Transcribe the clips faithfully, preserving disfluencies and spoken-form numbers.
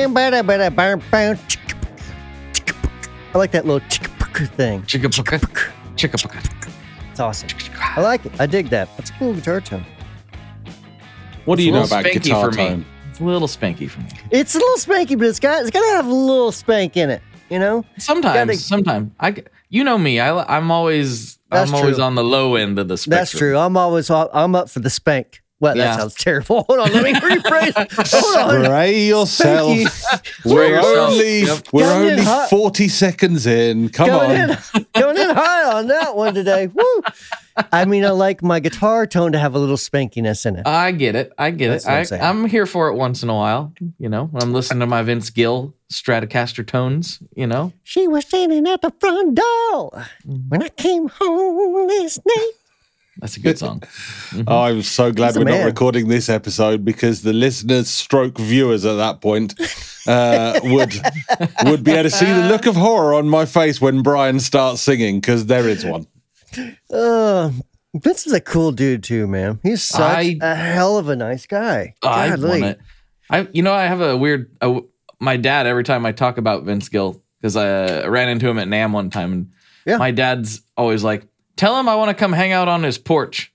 I like that little thing. Chicka-pucka. Chicka-pucka. It's awesome. I like it. I dig that. That's a cool guitar tone. What do It's you a know little about spanky guitar for me. tone? It's a little spanky for me. It's a little spanky, but it's got it's got to have a little spank in it. You know. Sometimes, Gotta- sometimes I, g- you know me. I, I'm always, That's I'm always true. on the low end of the spectrum. That's true. I'm always I'm up for the spank. Well, that Yeah. sounds terrible. Hold on, let me rephrase. Hold on. Spray yourself. Spanky. We're yourself. only Yep. we're Coming in only hot. forty seconds in. Come Going on. in, going in high on that one today. Woo! I mean, I like my guitar tone to have a little spankiness in it. I get it. I get That's it. what I'm I, saying. I'm here for it once in a while. You know, when I'm listening to my Vince Gill Stratocaster tones. You know, She was standing at the front door when I came home last night. that's a good song. Oh, I'm so glad He's a we're not man. recording this episode because the listeners stroke viewers at that point uh, would would be able to see the look of horror on my face when Brian starts singing, because there is one. Uh, Vince is a cool dude too, man. He's such I- a hell of a nice guy. I Godly. want it. I, you know, I have a weird. Uh, my dad, every time I talk about Vince Gill, because I uh, ran into him at NAMM one time, and Yeah. my dad's always like, "Tell him I want to come hang out on his porch."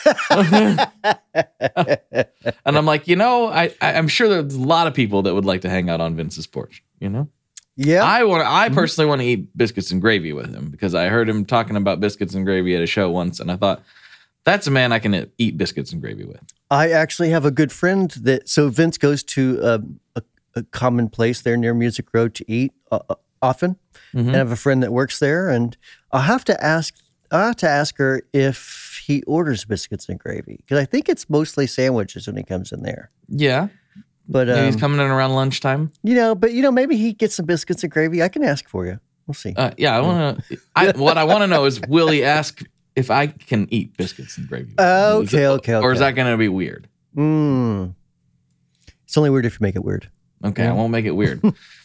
And I'm like, you know, I, I I'm sure there's a lot of people that would like to hang out on Vince's porch. You know, Yeah. I want. I personally want to eat biscuits and gravy with him because I heard him talking about biscuits and gravy at a show once, and I thought that's a man I can eat biscuits and gravy with. I actually have a good friend that. So Vince goes to a, a, a common place there near Music Road to eat uh, uh, often, Mhm. and I have a friend that works there, and I'll have to ask. I have to ask her if he orders biscuits and gravy because I think it's mostly sandwiches when he comes in there. Yeah, But maybe he's um, coming in around lunchtime. you know, but you know, maybe he gets some biscuits and gravy. I can ask for you. We'll see. Uh, yeah, I want to. I what I want to know is, will he ask if I can eat biscuits and gravy? with him? Oh, Is it- okay, okay, Or is okay. that going to be weird? Mm. It's only weird if you make it weird. Okay, I won't make it weird.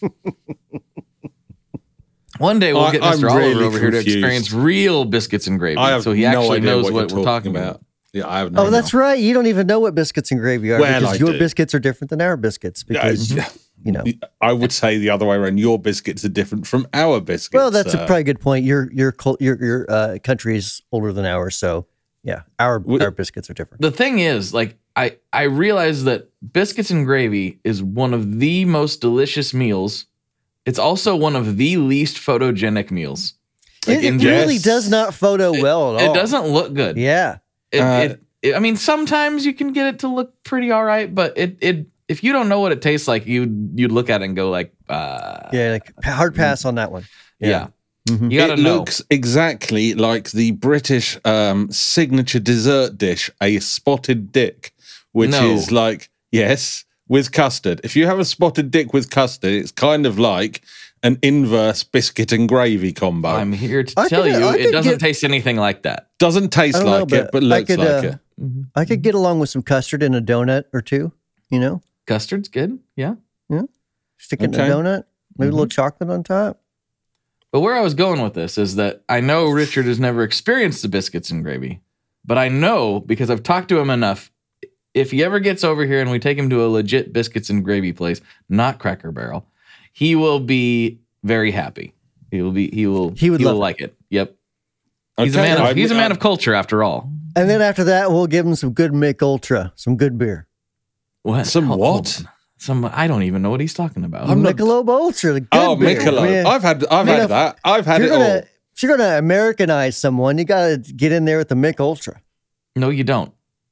One day we'll I- get I'm Mister Oliver really over here to confused. experience real biscuits and gravy, I have so he no actually idea knows what, what, you're we're talking about. Yeah, I have no Oh, idea. that's right. You don't even know what biscuits and gravy are Well, because I your do. biscuits are different than our biscuits because, Yeah, you know. I would say the other way around. Your biscuits are different from our biscuits. Well, that's a uh, probably good point. Your your cul- your your uh, country is older than ours, so yeah, our Would- our biscuits are different. The thing is, like, I I realize that biscuits and gravy is one of the most delicious meals. It's also one of the least photogenic meals. Like, It, in it general. really does not photo well at all. It doesn't look good. Yeah. It, Uh, it, it, I mean, sometimes you can get it to look pretty all right, but it it if you don't know what it tastes like, you you'd look at it and go like, uh, Yeah. Like, hard pass on that one. yeah. Mhm. You gotta it know. looks exactly like the British um, signature dessert dish, a spotted dick, which No. is like, yes, with custard. If you have a spotted dick with custard, it's kind of like an inverse biscuit and gravy combo. I'm here to I tell could- you, I it could doesn't get- taste anything like that. Doesn't taste I don't know, like it, but but I looks could, like uh, it. I could get along with some custard in a donut or two, you know, Custard's good, yeah. stick it Okay. in a donut, maybe a little Mm-hmm. chocolate on top. But where I was going with this is that I know Richard has never experienced the biscuits and gravy, but I know because I've talked to him enough. If he ever gets over here and we take him to a legit biscuits and gravy place, not Cracker Barrel, he will be very happy. He will be. He will. He would He will love it. like it. Yep. He's a Okay, man. Of, I- he's a man I- of culture, after all. And then after that, we'll give him some good Mick Ultra, some good beer. What? Some Hold- what? hold on. Some. I don't even know what he's talking about. I'm not- Michelob Ultra, the good Oh, beer. Michelob. I mean, I've had, I've I mean, had if- that. I've had if it you're all. gonna, if you're gonna Americanize someone, you gotta get in there with the Mick Ultra. No, you don't.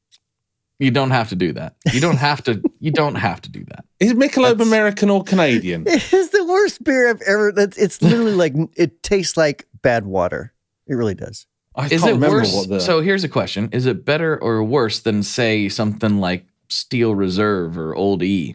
You don't have to do that. You don't have to. You don't have to do that. Is Michelob That's- American or Canadian? It is the worst beer I've ever. That's it's literally like it tastes like bad water. It really does. I Is can't it remember worse? what the. So here's a question: is it better or worse than, say, something like Steel Reserve or Old E?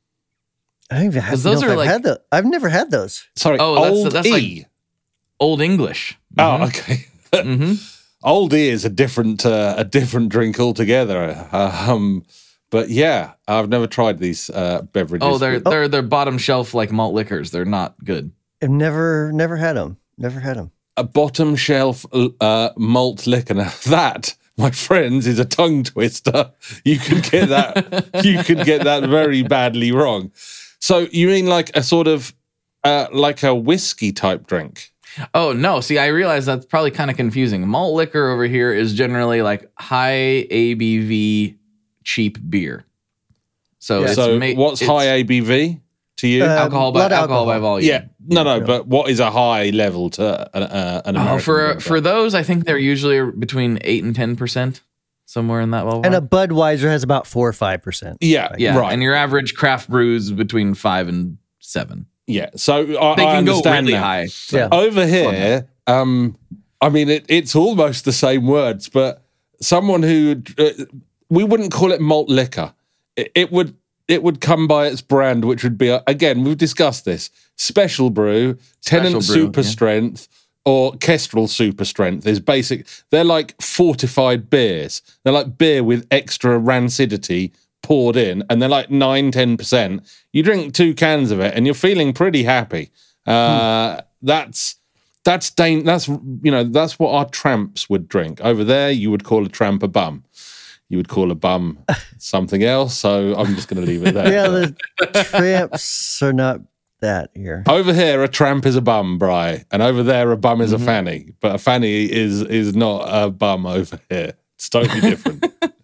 I don't even have 'Cause to know those if are I've like- had the. I've never had those. Sorry, Oh, that's- Old that's like- E. Old English. Oh, okay. hmm Old E is a different uh, a different drink altogether. Um, but yeah, I've never tried these uh, beverages. Oh, they're with- they're they're bottom shelf like malt liquors. They're not good. I've never never had them. Never had them. a bottom shelf uh, malt liquor. Now that, my friends, is a tongue twister. You could get that. you could get that very badly wrong. So you mean like a sort of uh, like a whiskey type drink? Oh, no. See, I realize that's probably kind of confusing. Malt liquor over here is generally like high A B V, cheap beer. So, it's so ma- what's it's high A B V to you? Uh, alcohol by blood alcohol by alcohol. volume. yeah, no, no, but what is a high level to uh, uh, an American Oh, for drinker? for those, I think they're usually between eight and ten percent, somewhere in that ballpark. And a Budweiser has about four or five percent. Yeah, yeah, right. and your average craft brews between five and seven. Yeah, so I, They I can go understand really that. high. So. Yeah. Over here, um, I mean, it, it's almost the same words, but someone who uh, we wouldn't call it malt liquor. It, it would it would come by its brand, which would be uh, again we've discussed this Special Brew, Tennant Special Brew, Super yeah. Strength, or Kestrel Super Strength is basic. They're like fortified beers. They're like beer with extra rancidity poured in, and they're like nine, ten percent. You drink two cans of it, and you're feeling pretty happy. Uh, hmm. That's that's dan- That's you know that's what our tramps would drink. Over there, you would call a tramp a bum. You would call a bum something else. So I'm just going to leave it there. Yeah, the tramps are not that here. Over here, a tramp is a bum, Bri, and over there, a bum is mm-hmm. a fanny. But a fanny is is not a bum over here. It's totally different.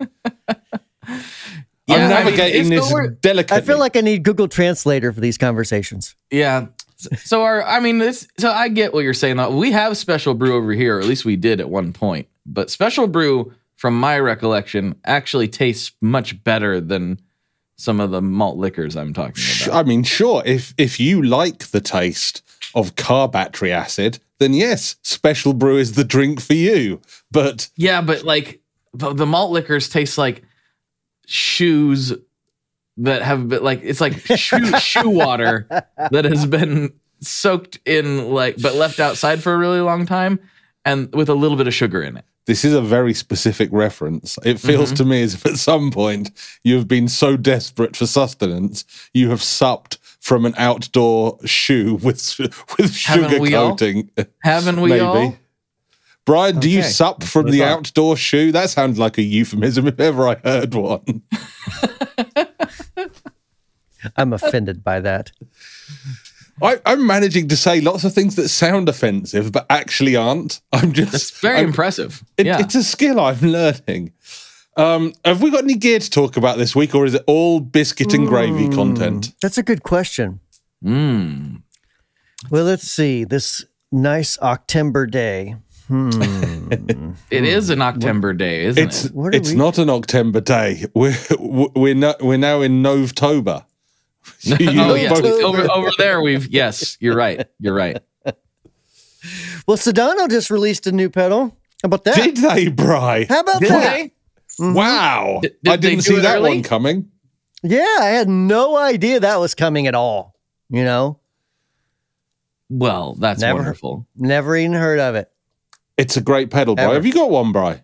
Yeah, I'm navigating I mean, this so delicately. I feel like I need Google Translator for these conversations. Yeah. So our, I mean, this. So I get what you're saying. Though we have Special Brew over here, or at least we did at one point. But Special Brew, from my recollection, actually tastes much better than some of the malt liquors I'm talking about. I mean, sure. If if you like the taste of car battery acid, then yes, Special Brew is the drink for you. But yeah, but like the, the malt liquors taste like shoes that have been like it's like shoe shoe water that has been soaked in like but left outside for a really long time and with a little bit of sugar in it. This is a very specific reference. It feels mm-hmm. to me as if at some point you have been so desperate for sustenance you have supped from an outdoor shoe with with sugar coating. All? Haven't we Maybe. all? Brian, do okay. you sup from the outdoor shoe? That sounds like a euphemism if ever I heard one. I'm offended by that. I, I'm managing to say lots of things that sound offensive, but actually aren't. I'm just. It's very I'm, impressive. It, yeah. It's a skill I'm learning. Um, have we got any gear to talk about this week, or is it all biscuit and gravy mm, content? That's a good question. Mm. Well, let's see. This nice October day. Hmm. It is an October day, isn't it's, it? It's we? not an October day. We're we're not, we're now in Novtober. oh yes, over over there. We've yes, you're right. You're right. Well, Sedano just released a new pedal. How about that? Did they, Bri? How about did that? They? Mm-hmm. Wow, did, did I didn't see that early? one coming. Yeah, I had no idea that was coming at all. You know, well, that's never, wonderful. Never even heard of it. It's a great pedal, Bri. Ever. Have you got one, Bri?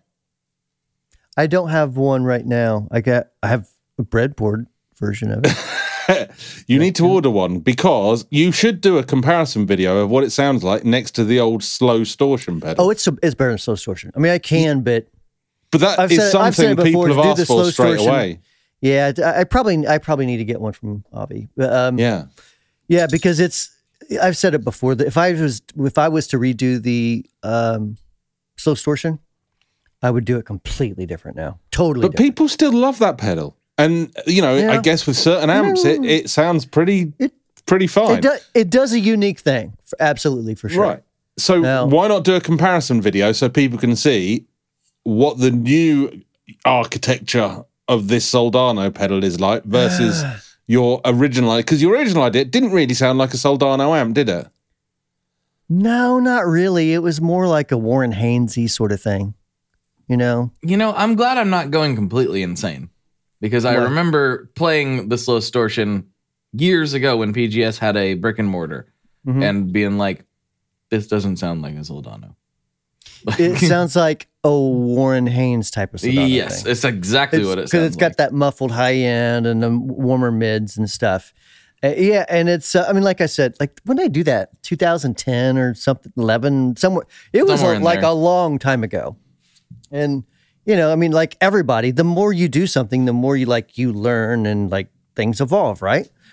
I don't have one right now. I got. I have a breadboard version of it. You need to order one because you should do a comparison video of what it sounds like next to the old slow distortion pedal. Oh, it's it's better than slow distortion. I mean, I can, but but that I've is said, I've said something it before, people to have do asked the for slow straight distortion, away. Yeah, I, I probably I probably need to get one from Avi. Um, Yeah, yeah, because it's. I've said it before that if I was if I was to redo the um, slow distortion, I would do it completely different now. Totally. but different. people still love that pedal, and you know, Yeah. I guess with certain amps, it, it sounds pretty It- pretty fine. It, do, it does a unique thing, for, absolutely for sure. Right. So Now- why not do a comparison video so people can see what the new architecture of this Soldano pedal is like versus your original? Because your original idea didn't really sound like a Soldano amp, did it? No, not really. It was more like a Warren Haynesy sort of thing. You know? You know, I'm glad I'm not going completely insane because I What? remember playing the slow distortion years ago when P G S had a brick and mortar Mhm. and being like, this doesn't sound like a Soldano. It sounds like a Warren Haynes type of Soldano yes, thing. it's exactly It's, what it because sounds it's got like. that muffled high end and the warmer mids and stuff. Uh, yeah, and it's, uh, I mean, like I said, like when did I do that? two thousand ten or something, eleven, somewhere. It was Somewhere a, in like there. a long time ago. And, you know, I mean, like everybody, the more you do something, the more you like, you learn and like things evolve, right?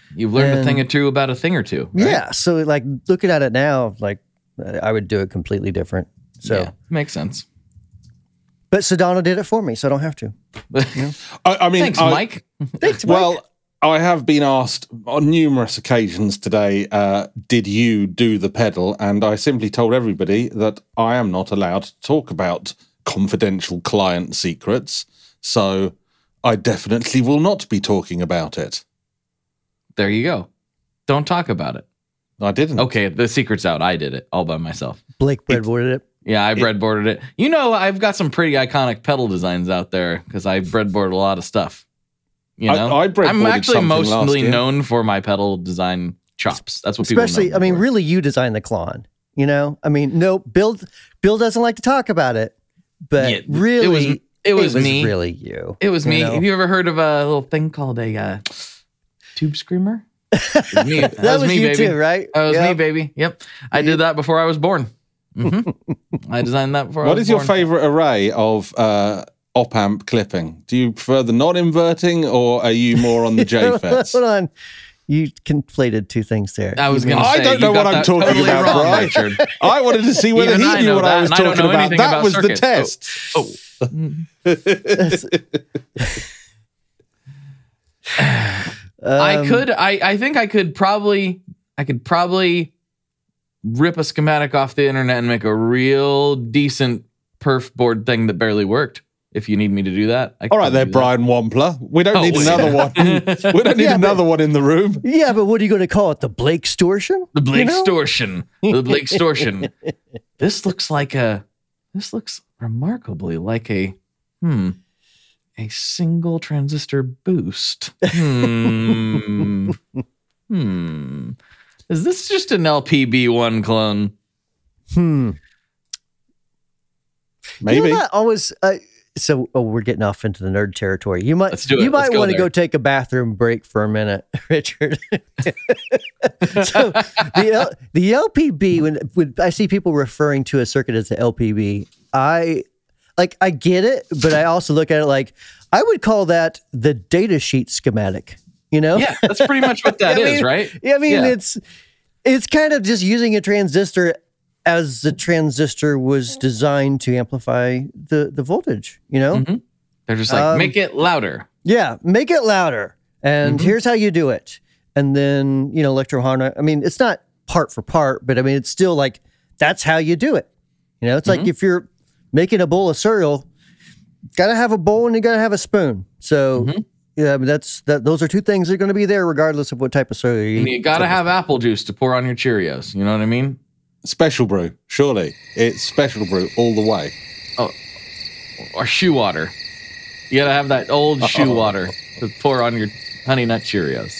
You've learned And- a thing or two about a thing or two. Right? Yeah. So like looking at it now, like I would do it completely different. So, Yeah, makes sense. but Sedano did it for me, so I don't have to. I, I mean, Thanks, I- Mike. Thanks, Mike. Well, I have been asked on numerous occasions today, uh, did you do the pedal? And I simply told everybody that I am not allowed to talk about confidential client secrets. So I definitely will not be talking about it. There you go. Don't talk about it. I didn't. Okay, the secret's out. I did it all by myself. Blake breadboarded it. Yeah, I breadboarded it. You know, I've got some pretty iconic pedal designs out there because I breadboard a lot of stuff. You I- know, I breadboarded I'm actually something last mostly year. known for my pedal design chops. That's what people Especially, know I mean, for. really, you designed the Klon. You know, I mean, no, Bill. Bill doesn't like to talk about it, but Yeah, really, it was- it was me. Really, you. It was you me. know? Have you ever heard of a little thing called a uh, tube screamer? It was me. That, That was, me, you baby. too, right? That was me, Yep. baby. Yep. I did that before I was born. hmm I designed that before I What was is your born. favorite array of uh, op amp clipping? Do you prefer the non-inverting or are you more on the J FETs? Hold on, you conflated two things there. I was You going mean- to I say, don't you know got what I'm that talking totally about, wrong, Bri. Richard. I wanted to see whether Even he I knew know what I that, was and I don't talking know about. anything That about was the circuits. test. Oh. I Um, could. I, I think I could probably. I could probably rip a schematic off the internet and make a real decent perf board thing that barely worked. If you need me to do that, I could All right, there, do that. Brian Wampler. We don't Oh, need wait. another one. We don't need Yeah, but- another one in the room. Yeah, but what are you going to call it? The Blake Extortion? The Blake You know? extortion. The Blake extortion. This looks like a. This looks remarkably like a. Hmm. A single transistor boost. Hmm. hmm. Is this just an L P B one clone? Hmm. Maybe. You know, that always. Uh, so, oh, we're getting off into the nerd territory. You might. Let's do it. You Let's might go want to there. go take a bathroom break for a minute, Richard. So the L, the L P B. When when I see people referring to a circuit as the L P B, I like I get it, but I also look at it like I would call that the data sheet schematic. You know? Yeah, that's pretty much what that I is, mean- right? Yeah, I mean, Yeah. it's it's kind of just using a transistor as the transistor was designed to amplify the the voltage. You know? Mhm. They're just like, Um, make it louder. Yeah, make it louder. And Mhm. here's how you do it. And then, you know, electro harmonic. I mean, it's not part for part, but I mean, it's still like that's how you do it. You know, it's like if you're making a bowl of cereal, gotta have a bowl and you gotta have a spoon. So Mhm. yeah, I mean, that's that. Those are two things that are going to be there regardless of what type of cereal you And eat. you got to have apple juice to pour on your Cheerios. You know what I mean? Special brew, surely. It's special brew all the way. Or shoe water. You got to have that old shoe water to pour on your Honey Nut Cheerios.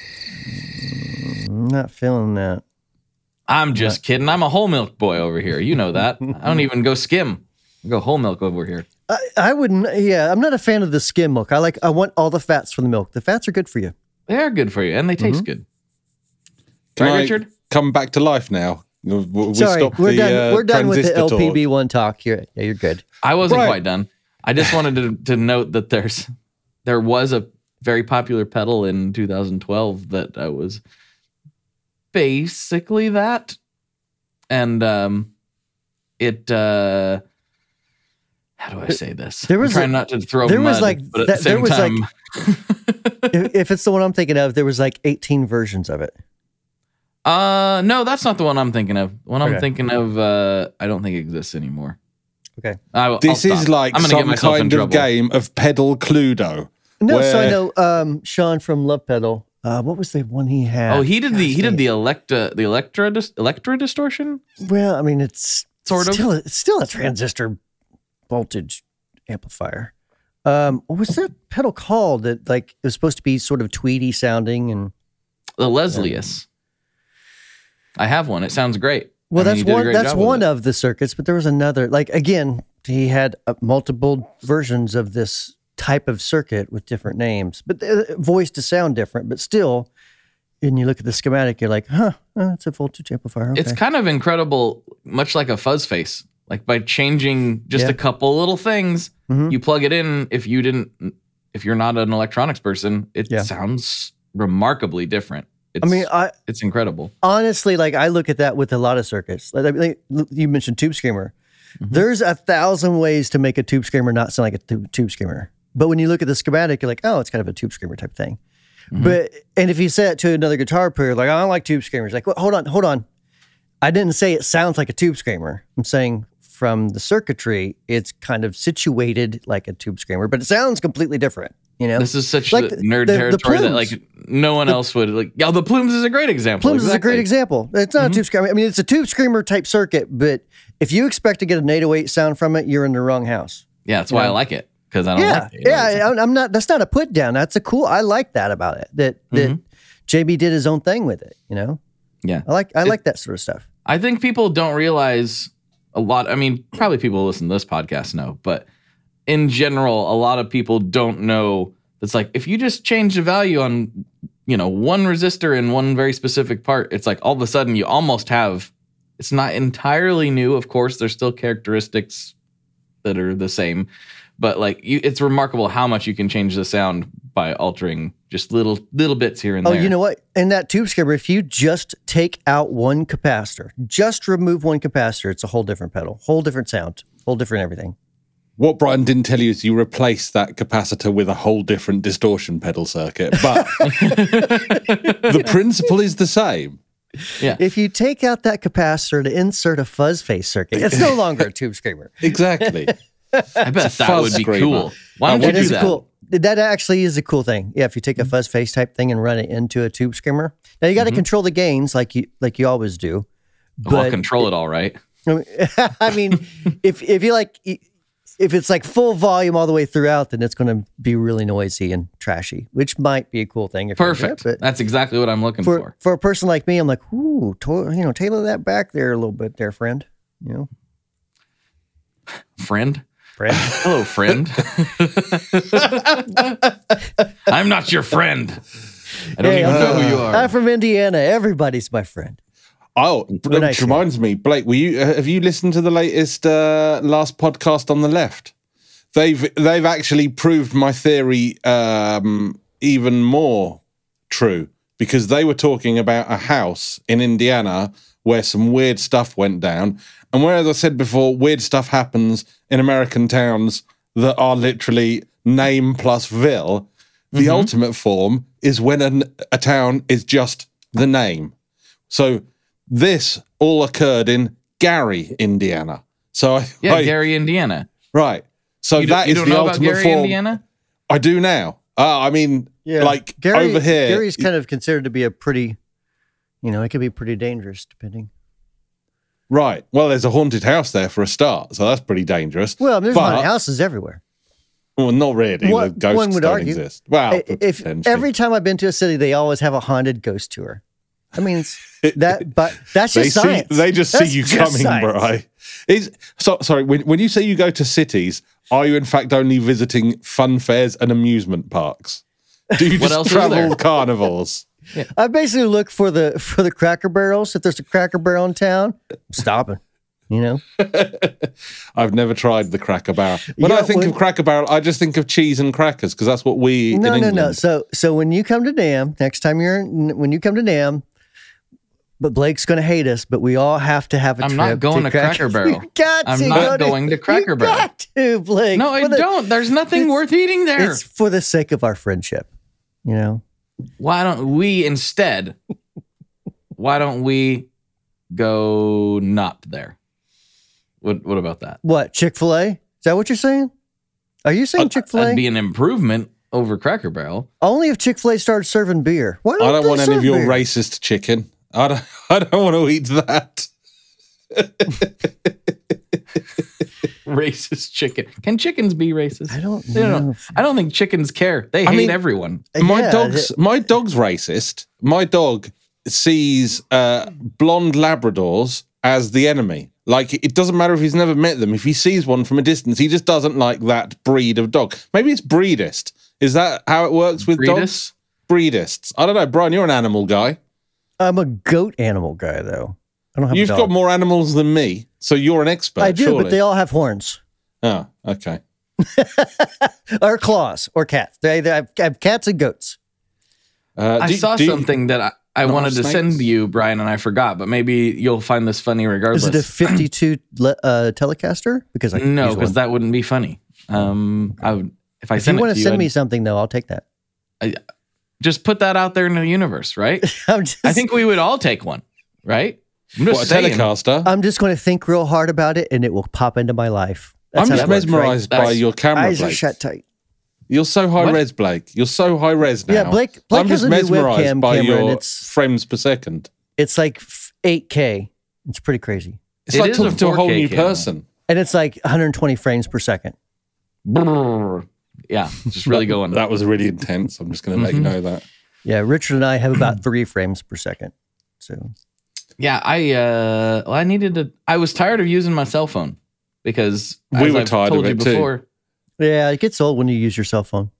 I'm not feeling that. I'm just kidding. I'm a whole milk boy over here. You know that. I don't even go skim. I go whole milk over here. I, I wouldn't. Yeah, I'm not a fan of the skim milk. I like. I want all the fats from the milk. The fats are good for you. They are good for you and they taste good. Can Right, I Richard? come back to life now? We we Sorry, stopped we're the, done. uh, we're done with the transistor L P B talk. one talk here. Yeah, you're good. I wasn't Right. quite done. I just wanted to, to note that there's there was a very popular pedal in two thousand twelve that uh, was basically that, and um, it. Uh, how do I say this? There was I'm trying a- not to throw there mud, was like- but at that- the there same was like- time, if, if it's the one I'm thinking of, there was like eighteen versions of it. uh, no, that's not the one I'm thinking of. The one I'm Okay. thinking of, uh, I don't think exists anymore. Okay. I, will- This I'll is stop. like I'm gonna get some myself in kind of trouble. game of pedal Cluedo. No, so I Where- know um, Sean from Love Pedal. Uh, what was the one he had? Oh, he did the Gosh, he did dang. the Electra the Electra dis- Electra distortion. Well, I mean, it's Sort of. still, it's still a transistor voltage amplifier. Um, what was that pedal called? That like it was supposed to be sort of tweedy sounding and. The Leslius. I have one. It sounds great. Well, I mean, that's you did a one. great That's job with one it. of the circuits, but there was another. Like again, he had uh, multiple versions of this type of circuit with different names, but the voice to sound different. But still, and you look at the schematic, you're like, huh, uh, it's a voltage amplifier. Okay. It's kind of incredible, much like a fuzz face. Like by changing just Yeah. a couple little things, Mhm. you plug it in. If you didn't, if you're not an electronics person, it Yeah. sounds remarkably different. It's, I mean, I it's incredible. honestly, like I look at that with a lot of circuits. Like, I mean, you mentioned Tube Screamer. Mm-hmm. There's a thousand ways to make a Tube Screamer not sound like a tube, tube Screamer. But when you look at the schematic, you're like, oh, it's kind of a Tube Screamer type thing. Mm-hmm. But and if you say it to another guitar player, like, I don't like Tube Screamers. Like, well, hold on, hold on. I didn't say it sounds like a Tube Screamer. I'm saying from the circuitry, it's kind of situated like a Tube Screamer, but it sounds completely different. You know, this is such like the, nerd the, territory the that like no one the, else would like. Yeah, the Plumes is a great example. Plumes exactly. is a great example. It's not mm-hmm. a Tube Screamer. I mean, it's a Tube Screamer type circuit, but if you expect to get an eight oh eight sound from it, you're in the wrong house. Yeah, that's why know? I like it because I don't. Yeah, like yeah. I'm not. That's not a put down. That's a cool. I like that about it. That that mm-hmm. J B did his own thing with it. You know. Yeah, I like. I it, like that sort of stuff. I think people don't realize a lot. I mean, probably people who listen to this podcast know, but in general, a lot of people don't know. It's like if you just change the value on, you know, one resistor in one very specific part, it's like all of a sudden you almost have. It's not entirely new, of course. There's still characteristics that are the same, but like you, it's remarkable how much you can change the sound by altering just little little bits here and oh, there. Oh, you know what? In that Tube Screamer, if you just take out one capacitor, just remove one capacitor, it's a whole different pedal, whole different sound, whole different everything. What Brian didn't tell you is you replace that capacitor with a whole different distortion pedal circuit, but the principle is the same. Yeah. If you take out that capacitor to insert a fuzz face circuit, it's no longer a Tube Screamer. Exactly. I bet that would be screamer. cool. Why don't that you do is that? Cool. That actually is a cool thing. Yeah, if you take a fuzz face type thing and run it into a Tube Screamer. Now you got to mm-hmm. control the gains like you like you always do. But well, control it, it all right. I mean, if if you like. If it's like full volume all the way throughout, then it's going to be really noisy and trashy, which might be a cool thing. If Perfect. It, That's exactly what I'm looking for, for. For a person like me, I'm like, ooh, to, you know, tailor that back there a little bit there, friend. You know, friend? Friend. Hello, friend. I'm not your friend. I don't hey, even I'm know from, who you are. I'm from Indiana. Everybody's my friend. Oh, which reminds me, Blake, were you have you listened to the latest uh, last podcast on the left? They've they've actually proved my theory um, even more true because they were talking about a house in Indiana where some weird stuff went down, and where, as I said before, weird stuff happens in American towns that are literally name plus ville. The mm-hmm. ultimate form is when an, a town is just the name. So. This all occurred in Gary, Indiana. So I, yeah, I, Gary, Indiana. Right. So you that do, you is don't the know ultimate about Gary, form. Indiana? I do now. Uh, I mean, yeah. like Gary, over here, Gary's kind of considered to be a pretty, you know, it could be pretty dangerous depending. Right. Well, there's a haunted house there for a start, so that's pretty dangerous. Well, I mean, there's but, haunted houses everywhere. Well, not really. One, the ghosts one would don't argue. exist. Well, if every time I've been to a city, they always have a haunted ghost tour. I mean, that, but that's just they science. See, they just that's see you just coming, bro. Is so sorry. When when you say you go to cities, are you in fact only visiting fun fairs and amusement parks? Do you what just else travel carnivals? Yeah. I basically look for the for the Cracker Barrels. If there's a Cracker Barrel in town, I'm stopping. You know, I've never tried the Cracker Barrel. When yeah, I think when, of Cracker Barrel, I just think of cheese and crackers because that's what we eat no, in no, England. no. So, so when you come to Nam, next time you're in, when you come to Nam, but Blake's going to hate us, but we all have to have a I'm trip. not going to, to Cracker, Cracker Barrel. You got I'm to not go going to, to Cracker you Barrel. You got to, Blake. No, I the, don't. There's nothing worth eating there. It's for the sake of our friendship, you know. Why don't we instead? Why don't we go not there? What What about that? What, Chick-fil-A? Is that what you're saying? Are you saying Chick-fil-A? That'd be an improvement over Cracker Barrel. Only if Chick-fil-A started serving beer. Why don't I don't they want any serve of your beer? racist chicken. I don't. I don't want to eat that. Racist chicken. Can chickens be racist? I don't They don't know. know. I don't think chickens care. They I hate mean, everyone. My Yeah, dog's it- my dog's racist. My dog sees uh, blonde Labradors as the enemy. Like, it doesn't matter if he's never met them. If he sees one from a distance, he just doesn't like that breed of dog. Maybe it's breedist. Is that how it works with Breedist? dogs? Breedists. I don't know. Brian, you're an animal guy. I'm a goat animal guy, though. I don't have You've a got dog. more animals than me, so you're an expert. I do, surely. but they all have horns. Oh, okay. Or claws, or cats. They, they have, have cats and goats. Uh, I do- saw do you- something that I, I not wanted to have send snakes? you, Brian, and I forgot, but maybe you'll find this funny regardless. Is it a fifty-two le- uh, Telecaster? Because I could no, use because one. that wouldn't be funny. Um, I would if I If you send it want to to you, send I'd- me something, though, I'll take that. just put that out there in the universe, right? I'm just, I think we would all take one, right? I'm just What, a saying. Telecaster? I'm just going to think real hard about it, and it will pop into my life. That's I'm how just that works, right? mesmerized by That's- your camera, Eyes are Blake. shut tight. You're so high What? res, Blake. You're so high res now. Yeah, Blake- Blake I'm has just a new mesmerized webcam by camera, and your it's- frames per second. It's like f- eight K. It's pretty crazy, It's It like is a talking to a whole four K new camera. person. and it's like one hundred twenty frames per second. Brrr. Yeah, just really going. That was really intense. I'm just going to let you know that. Yeah, Richard and I have about three frames per second. So Yeah, I uh, well, I needed to. I was tired of using my cell phone because We as were I've tired told of you it too. before, yeah, it gets old when you use your cell phone.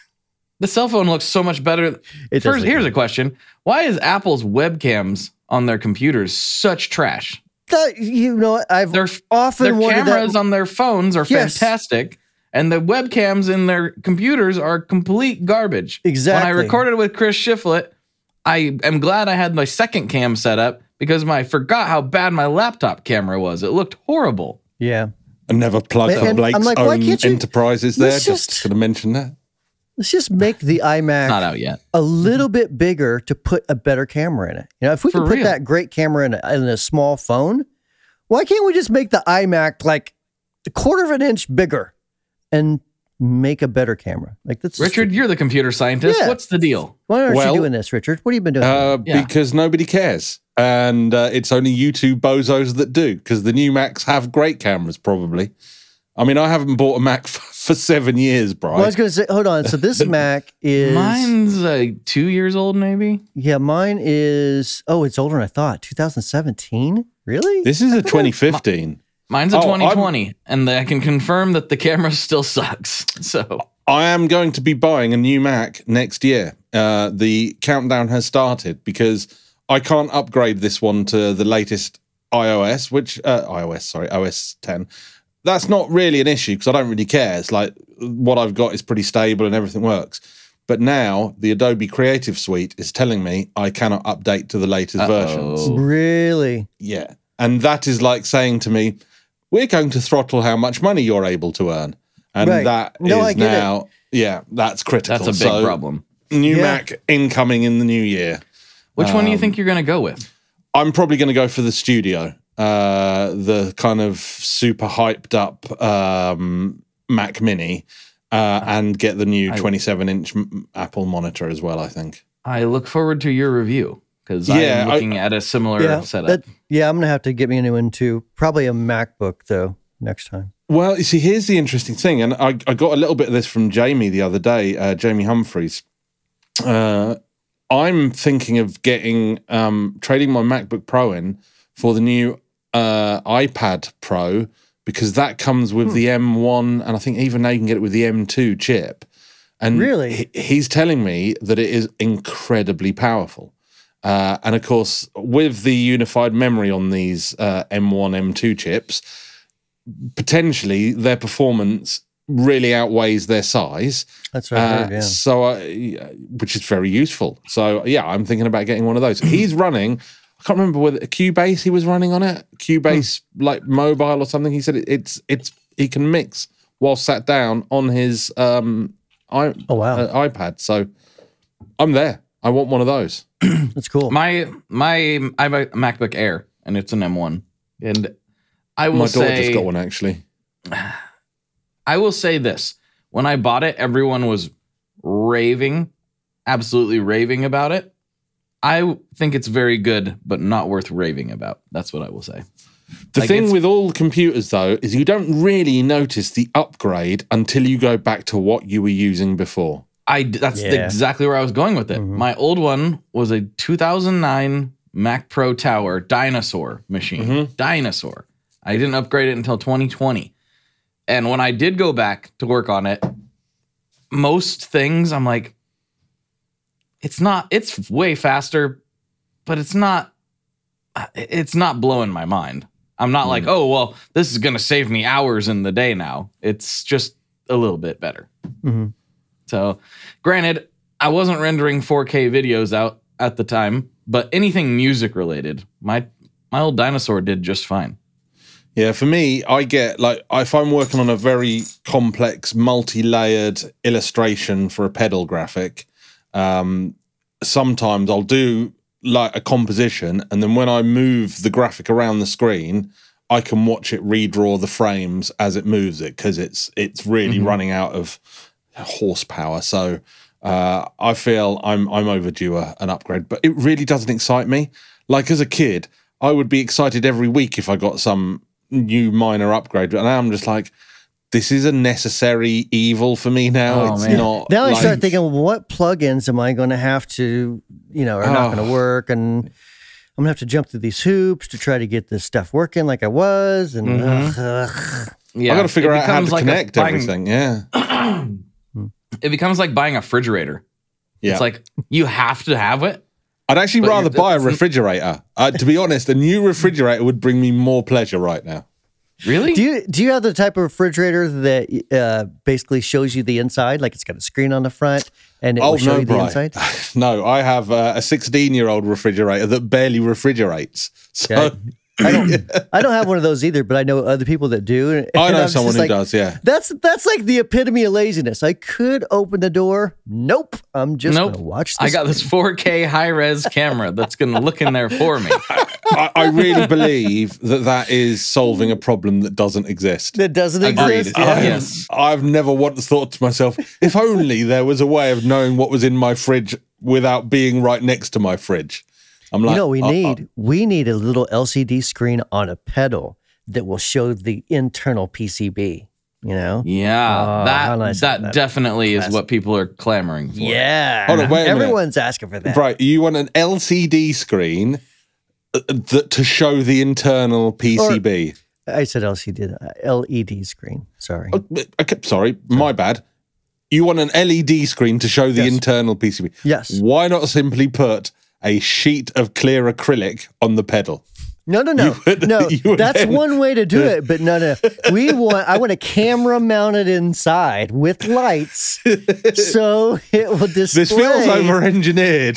the cell phone looks so much better. It does First, look here's good. a question: why is Apple's webcams on their computers such trash? That- you know, what? I've Their often their wondered cameras that. on their phones are Yes. fantastic, and the webcams in their computers are complete garbage. Exactly. When I recorded with Chris Shiflett, I am glad I had my second cam set up because my, I forgot how bad my laptop camera was. It looked horrible. Yeah, I never plugged And- up and Blake's I'm like, why own can't you- enterprises there. let's Just, just- going to mention that. let's just make the It's not iMac out yet. a little bit bigger to put a better camera in it. You know, if we For could put real. that great camera in a, in a small phone, why can't we just make the iMac like a quarter of an inch bigger and make a better camera? Like that's Richard, you're the computer scientist. Yeah. What's the deal? Why aren't Well, you doing this, Richard? What have you been doing? Uh, Yeah. Because nobody cares. And uh, it's only you two bozos that do, because the new Macs have great cameras, probably. I mean, I haven't bought a Mac for, for seven years, Brian. well, I was going to say, hold on. So this Mac is Mine's uh, two years old, maybe. yeah, mine is oh, it's older than I thought. twenty seventeen, really? This is a twenty fifteen. Mine's a Oh, I'm- twenty twenty, and I can confirm that the camera still sucks. So I am going to be buying a new Mac next year. Uh, the countdown has started because I can't upgrade this one to the latest iOS, which uh, iOS, sorry, O S ten. That's not really an issue because I don't really care. It's like what I've got is pretty stable and everything works. But now the Adobe Creative Suite is telling me I cannot update to the latest versions. Uh-oh. Really? Yeah. And that is like saying to me, we're going to throttle how much money you're able to earn. And Right. that is No, I get it. now, yeah, that's critical. that's a big So, problem. New Yeah. Mac incoming in the new year. Which one do you um, think you're going to go with? I'm probably going to go for the Studio, uh, the kind of super hyped up um, Mac Mini, uh, and get the new I- twenty-seven inch m- Apple monitor as well, I think. I look forward to your review because Yeah, I'm I- looking at a similar Yeah. setup. that- yeah, I'm gonna have to get me a new one too. Probably a MacBook though next time. Well, you see, here's the interesting thing, and I, I got a little bit of this from Jamie the other day, uh, Jamie Humphreys. Uh, I'm thinking of getting um, trading my MacBook Pro in for the new uh, iPad Pro because that comes with the M one, and I think even now you can get it with the M two chip. And Really? he- he's telling me that it is incredibly powerful. Uh, and of course, with the unified memory on these uh, M one, M two chips, potentially their performance really outweighs their size. That's what I Uh, heard. Yeah. So, uh, which is very useful. So, yeah, I'm thinking about getting one of those. He's running. I can't remember whether Cubase he was running on it. Cubase like mobile or something. He said it, it's it's he can mix while sat down on his um i Oh wow, uh, iPad. So, I'm there. I want one of those. that's cool. my my I have a MacBook Air and it's an M one, and I will My daughter say just got one actually. I will say this: when I bought it, everyone was raving, absolutely raving about it. I think it's very good, but not worth raving about. That's what I will say. The Like, thing it's- with all computers, though, is you don't really notice the upgrade until you go back to what you were using before. I that's Yeah. exactly where I was going with it. Mhm. My old one was a two thousand nine Mac Pro Tower Dinosaur machine. Mhm. Dinosaur. I didn't upgrade it until twenty twenty. And when I did go back to work on it, most things I'm like, it's not, it's way faster, but it's not, it's not blowing my mind. I'm not like, oh, well, this is going to save me hours in the day now. It's just a little bit better. Mhm. So, granted, I wasn't rendering four K videos out at the time, but anything music related, my my old dinosaur did just fine. Yeah, for me, I get like if I'm working on a very complex, multi-layered illustration for a pedal graphic, um, sometimes I'll do like a composition, and then when I move the graphic around the screen, I can watch it redraw the frames as it moves it because it's it's really mm-hmm. running out of horsepower. So uh, I feel I'm I'm overdue a, an upgrade, but it really doesn't excite me. Like as a kid, I would be excited every week if I got some new minor upgrade, but now I'm just like, this is a necessary evil for me now. Oh, it's man. not. Now I like, start thinking, well, what plugins am I going to have to, you know, are Oh. not going to work, and I'm going to have to jump through these hoops to try to get this stuff working like I was, and Mhm. ugh, ugh. Yeah, I got to figure it out how becomes to like a connect buying- everything. Yeah, It becomes like buying a refrigerator. yeah. It's like you have to have it. I'd actually But rather you're- buy a it's- refrigerator. Uh, to be honest, a new refrigerator would bring me more pleasure right now. Really? Do you do you have the type of refrigerator that uh, basically shows you the inside, like it's got a screen on the front and it Oh will show no, you the Brian. inside? No, I have uh, a sixteen-year-old refrigerator that barely refrigerates. So Okay. I don't. I don't have one of those either, but I know other people that do. and I know I'm someone just who like, does. Yeah. That's that's like the epitome of laziness. I could open the door. Nope. I'm just Nope. gonna watch. I This got this four K high res camera that's going to look in there for me. I, I really believe that that is solving a problem that doesn't exist. that doesn't Agreed. exist. Oh, Yeah. yes. I've never once thought to myself, if only there was a way of knowing what was in my fridge without being right next to my fridge. I'm like, You know what we uh, need? We need a little L C D screen on a pedal that will show the internal P C B. You know? Yeah, Oh, how that nice that is that? definitely is Classic. what people are clamoring for. Yeah. Hold on, wait a minute. Everyone's asking for that. Right, you want an L C D screen uh, that to show the internal P C B. I said L C D, uh, L E D screen. Sorry. Oh, okay, sorry, my bad. You want an L E D screen to show the Yes. internal P C B. Yes. Why not simply put a sheet of clear acrylic on the pedal? No, no, no, would- no. you would That's then- one way to do it, but no, no. We want. I want a camera mounted inside with lights, so it will display. This feels over-engineered.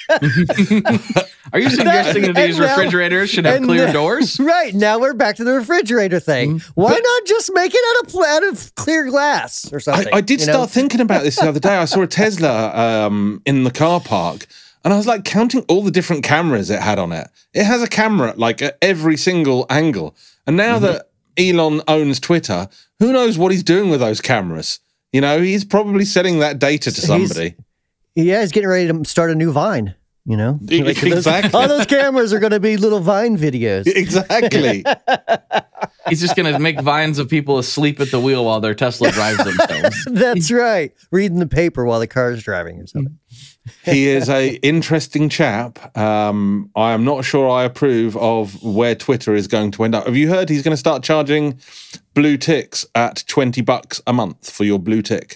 Are you suggesting that and these now- refrigerators should have and clear now- doors? Right now, we're back to the refrigerator thing. Mm-hmm. Why not just make it out of pl- out of clear glass or I, something? I did you start know? thinking about this the other day. I saw a Tesla um, in the car park, and I was like counting all the different cameras it had on it. It has a camera like at every single angle. And now Mm-hmm. that Elon owns Twitter, who knows what he's doing with those cameras? You know, he's probably selling that data to somebody. Yeah, he's getting ready to start a new Vine. You know, E- Like those- exactly. all those cameras are going to be little Vine videos. Exactly. He's just going to make vines of people asleep at the wheel while their Tesla drives themselves. That's right. Reading the paper while the car's driving or something. He is a interesting chap. Um, I am not sure I approve of where Twitter is going to end up. Have you heard he's going to start charging blue ticks at twenty bucks a month for your blue tick?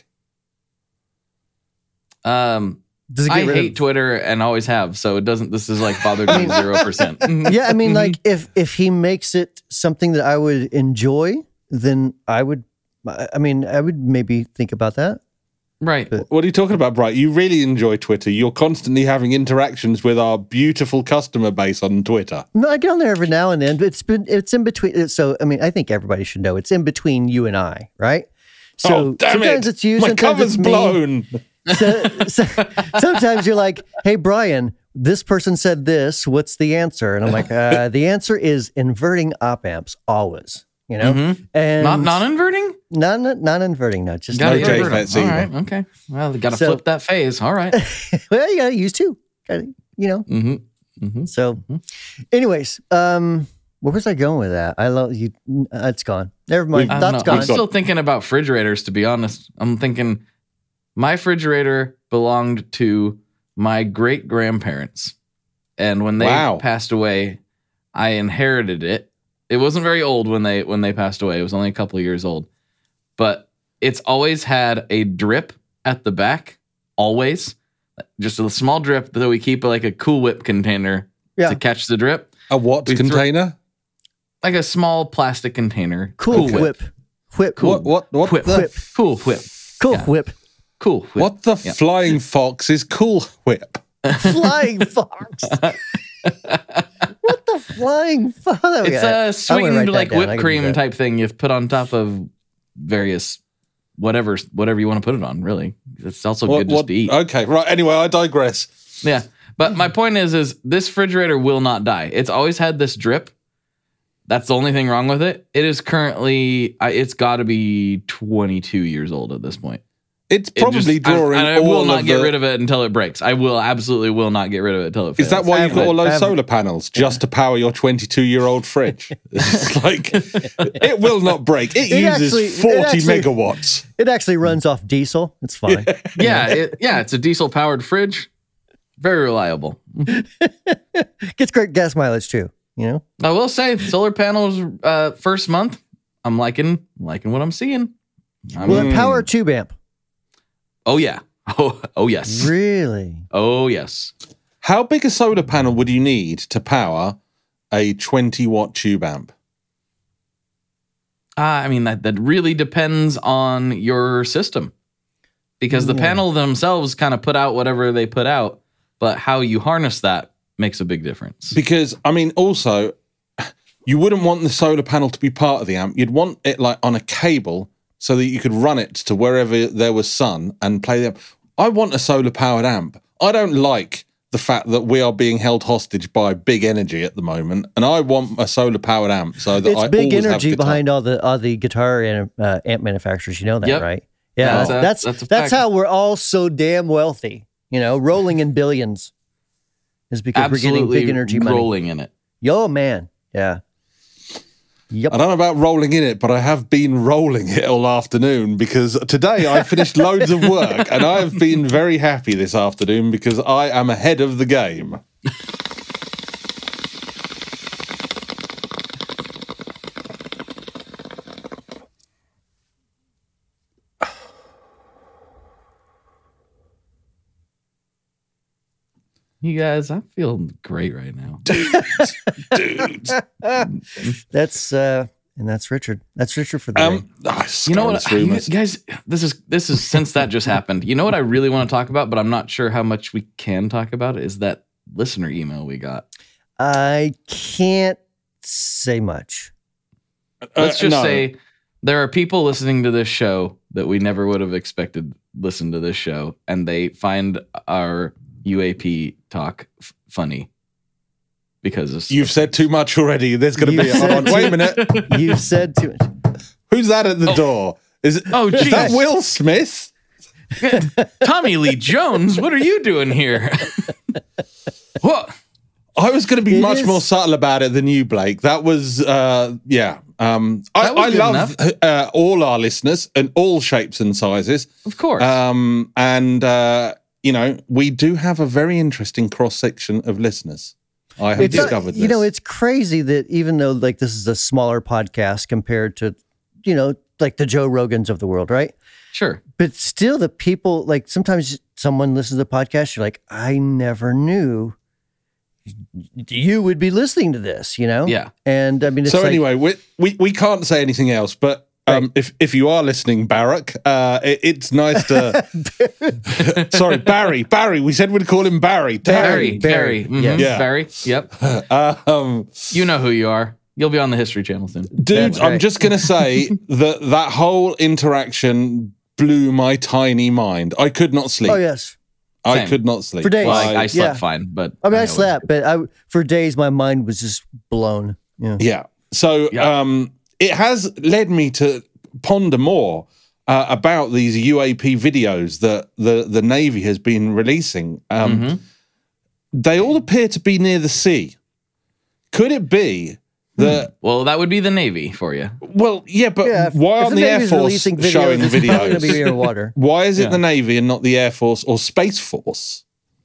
Um, Does it I get rid hate of- Twitter and always have, so it doesn't. This is like bothered me zero percent. Yeah, I mean, like if if he makes it something that I would enjoy, then I would. I I mean, I would maybe think about that. Right. What are you talking about, Bright? You really enjoy Twitter. You're constantly having interactions with our beautiful customer base on Twitter. No, I get on there every now and then, but it's been it's in between. So I mean, I think everybody should know it's in between you and I, right? So oh, damn sometimes it. it's you, My sometimes cover's it's me. blown. So, so, sometimes you're like, "Hey, Brian, this person said this. What's the answer?" And I'm like, uh, "The answer is inverting op amps always." You know, Mhm. and Not non-inverting? non non inverting, no, just Gotta No inverting. J invert FETs them. All either. right. Okay. Well, they got to So- flip that phase. All right. Well, you gotta use two. Gotta, you know. Mm-hmm. Mm-hmm. So, anyways, um, where was I going with that? I love you. uh, It's gone. Never mind. I don't That's know. I'm gone. still thinking about refrigerators, to be honest. I'm thinking my refrigerator belonged to my great grandparents. And when they Wow. passed away, I inherited it. It wasn't very old when they when they passed away. It was only a couple of years old. But it's always had a drip at the back, always. Just a small drip that we keep like a Cool Whip container Yeah. to catch the drip. A what We throw- container? Like a small plastic container. Cool Whip. whip. Whip. Cool. What? What? What? Whip. the- Cool Whip. Cool Yeah. whip. Cool Whip. What the Yeah. flying fox is Cool Whip? Flying fox. What the flying fox? It's a sweetened like whipped cream type thing you put on top of various whatever whatever you want to put it on. Really, it's also What- good just what- to eat. Okay, right. Anyway, I digress. Yeah, but my point is, is this refrigerator will not die. It's always had this drip. That's the only thing wrong with it. It is currently, I- it's got to be twenty-two years old at this point. It's It probably just- I- drawing I, I all will not of get the- rid of it until it breaks. I will absolutely will not get rid of it until it fails. Is that why you've got all those Have- solar panels just to power your twenty-two-year-old fridge? It's like it will not break. It, It uses actually- it forty actually- megawatts. It actually runs off diesel. It's fine. Yeah, it, yeah, it's a diesel powered fridge. Very reliable. Gets great gas mileage too. You know. I will say, solar panels uh, first month, I'm liking liking what I'm seeing. I'm- Will it power a tube amp? oh yeah, oh oh yes, Really? oh yes. How big a solar panel would you need to power a twenty watt tube amp? Uh, I mean that that really depends on your system, because the Yeah. panel themselves kind of put out whatever they put out, but how you harness that makes a big difference. Because I mean, also, you wouldn't want the solar panel to be part of the amp. You'd want it like on a cable so that you could run it to wherever there was sun and play the amp. I want a solar powered amp. I don't like the fact that we are being held hostage by big energy at the moment, and I want a solar powered amp so that It's I big always have energy guitar. behind all the all the guitar and uh, amp manufacturers. You know that, Yep. right? Yeah, That's a- that's that's a that's, fact. how we're all so damn wealthy. You know, rolling in billions is because Absolutely we're getting big energy money. rolling in it. Yo, man, yeah, yep. I don't know about rolling in it, but I have been rolling it all afternoon because today I finished loads of work and I have been very happy this afternoon because I am ahead of the game. You guys, I'm feeling great right now. Dude. That's uh, and that's Richard. That's Richard for the day. Um, oh, You know what, Scarlet's you Rumors. guys? This is this is since that just happened. You know what I really want to talk about, but I'm not sure how much we can talk about. Is that listener email we got? I can't say much. Let's Uh, just no. say there are people listening to this show that we never would have expected listen to this show, and they find our U A P talk f- funny because of You've said too much already. There's going to You be. Hold on, said wait a too- minute. You said too much. Who's that at the Oh. door? Is it? Oh, is that geez. Will Smith? Tommy Lee Jones. What are you doing here? What? I was going to be It much is- more subtle about it than you, Blake. That was, uh, yeah. Um, That was I, I good love uh, all our listeners and all shapes and sizes. Of course. Um, and, uh, you know, we do have a very interesting cross section of listeners. I have It's not- discovered this. you know, it's crazy that even though like this is a smaller podcast compared to, you know, like the Joe Rogans of the world, right? Sure. But still, the people like sometimes someone listens to the podcast, you're like, I never knew you would be listening to this, you know? Yeah. And I mean, it's so like, anyway, we, we we can't say anything else, but um, if if you are listening, Barack, uh, it, it's nice to. Sorry, Barry. Barry. We said we'd call him Barry. Barry. Barry, Barry. Mhm. yes. Yeah. Barry. Yep. Um, You know who you are. You'll be on the History Channel soon. dude, That's I'm right. just gonna say that that whole interaction blew my tiny mind. I could not sleep. oh yes, I Same. could not sleep. For days. Well, I, I Yeah. slept fine, but I mean, I always- slept, but I for days my mind was just blown. Yeah. Yeah. So Yeah. um, it has led me to ponder more uh, about these U A P videos that the, the Navy has been releasing. Um, Mhm. They all appear to be near the sea. Could it be that, Well, that would be the Navy for you. well, yeah, but Yeah. if- why if aren't the the Air Navy's Force releasing videos, showing it's probably gonna be videos? near water. Why is it Yeah. the Navy and not the Air Force or Space Force?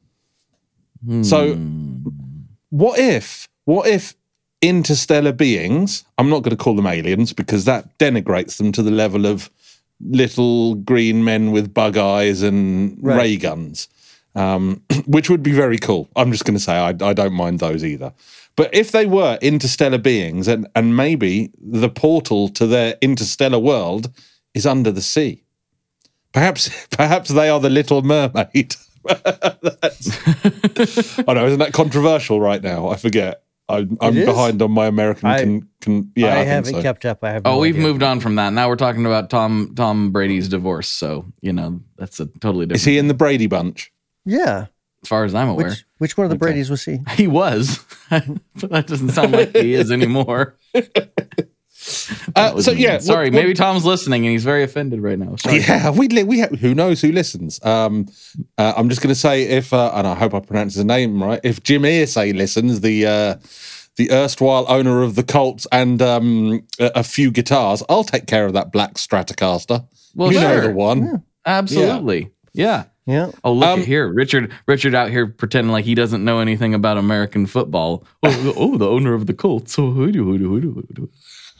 So Hmm. what if, what if interstellar beings, I'm not going to call them aliens because that denigrates them to the level of little green men with bug eyes and Right. ray guns, um, which would be very cool. I'm just going to say I, I don't mind those either. But if they were interstellar beings and, and maybe the portal to their interstellar world is under the sea, Perhaps, perhaps they are the Little Mermaid. That's, oh no, isn't that controversial right now? I forget. I'm, I'm behind on my American. I, can, can, yeah, I, I haven't so. kept up. I have. Oh, no we've idea. moved on from that. Now we're talking about Tom Tom Brady's divorce. So you know that's a totally different. Is he in the Brady bunch? Yeah. As far as I'm aware, Which which one of the Okay. Bradys was he? he was. But that doesn't sound like he is anymore. Uh, so yeah, Sorry, what- what- maybe Tom's listening and he's very offended right now. Sorry. Yeah, we li- we have, who knows who listens. Um, uh, I'm just going to say if, uh, and I hope I pronounce his name right. If Jim Irsay listens, the uh, the erstwhile owner of the Colts and um, a, a few guitars, I'll take care of that black Stratocaster. Well, you know sure. the one. Absolutely. Yeah. Yeah. Oh, look Um, at here, Richard. Richard out here pretending like he doesn't know anything about American football. Oh, oh the owner of the Colts. Oh, who do, who do, who do, who do.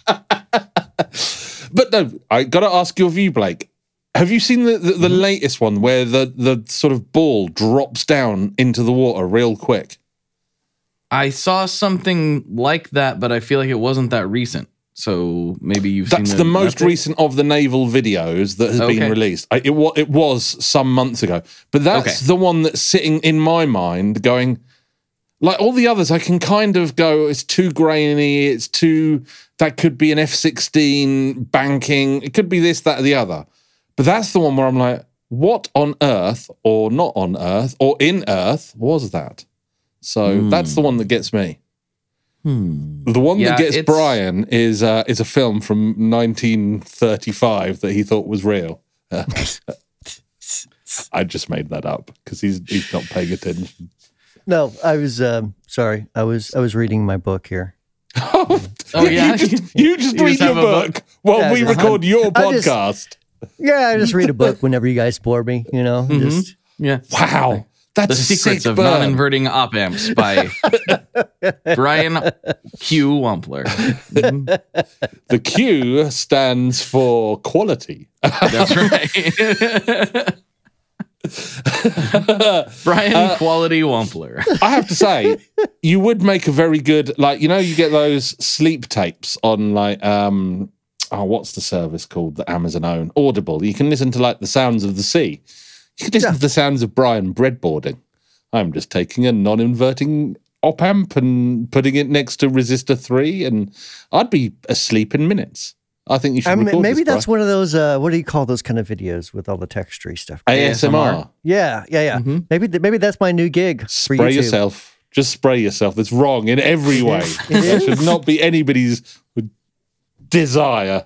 But no, I got to ask your view, Blake. Have you seen the, the, the latest one where the, the sort of ball drops down into the water real quick? I saw something like that, but I feel like it wasn't that recent. So maybe you've That's seen the most update? recent of the naval videos that has Okay. been released. I, it, wa- it was some months ago, but that's Okay. the one that's sitting in my mind going, like all the others, I can kind of go, it's too grainy, it's too, that could be an F sixteen banking, it could be this, that, or the other. But that's the one where I'm like, what on earth, or not on earth, or in earth was that? So that's the one that gets me. Hmm. The one Yeah, that gets it's- Brian is uh, is a film from nineteen thirty-five that he thought was real. Uh, I just made that up because he's he's not paying attention. No, I was um, sorry. I was I was reading my book here. Oh, Oh, yeah? you just, you just You read just your have a book, book? while Yeah, we just- record your I just- podcast. Yeah, I just read a book whenever you guys bore me. You know, just Yeah. Wow, that's The a Secrets sick of burn. Non-Inverting Op Amps by Brian Q. Wampler. The Q stands for quality. That's right. Brian Uh, Quality Wampler. I have to say, you would make a very good, like, you know, you get those sleep tapes on, like, um, oh, what's the service called that Amazon own? Audible. You can listen to, like, the sounds of the sea. You can listen Yeah. to the sounds of Brian breadboarding. I'm just taking a non-inverting op amp and putting it next to Resistor three, and I'd be asleep in minutes. I think you should I mean, record maybe this, that's one of those. Uh, what do you call those kind of videos with all the textury stuff? Brian. A S M R. Yeah, yeah, yeah. Mhm. Maybe th- maybe that's my new gig. For Spray YouTube. yourself. Just spray yourself. That's wrong in every way. It That should not be anybody's desire.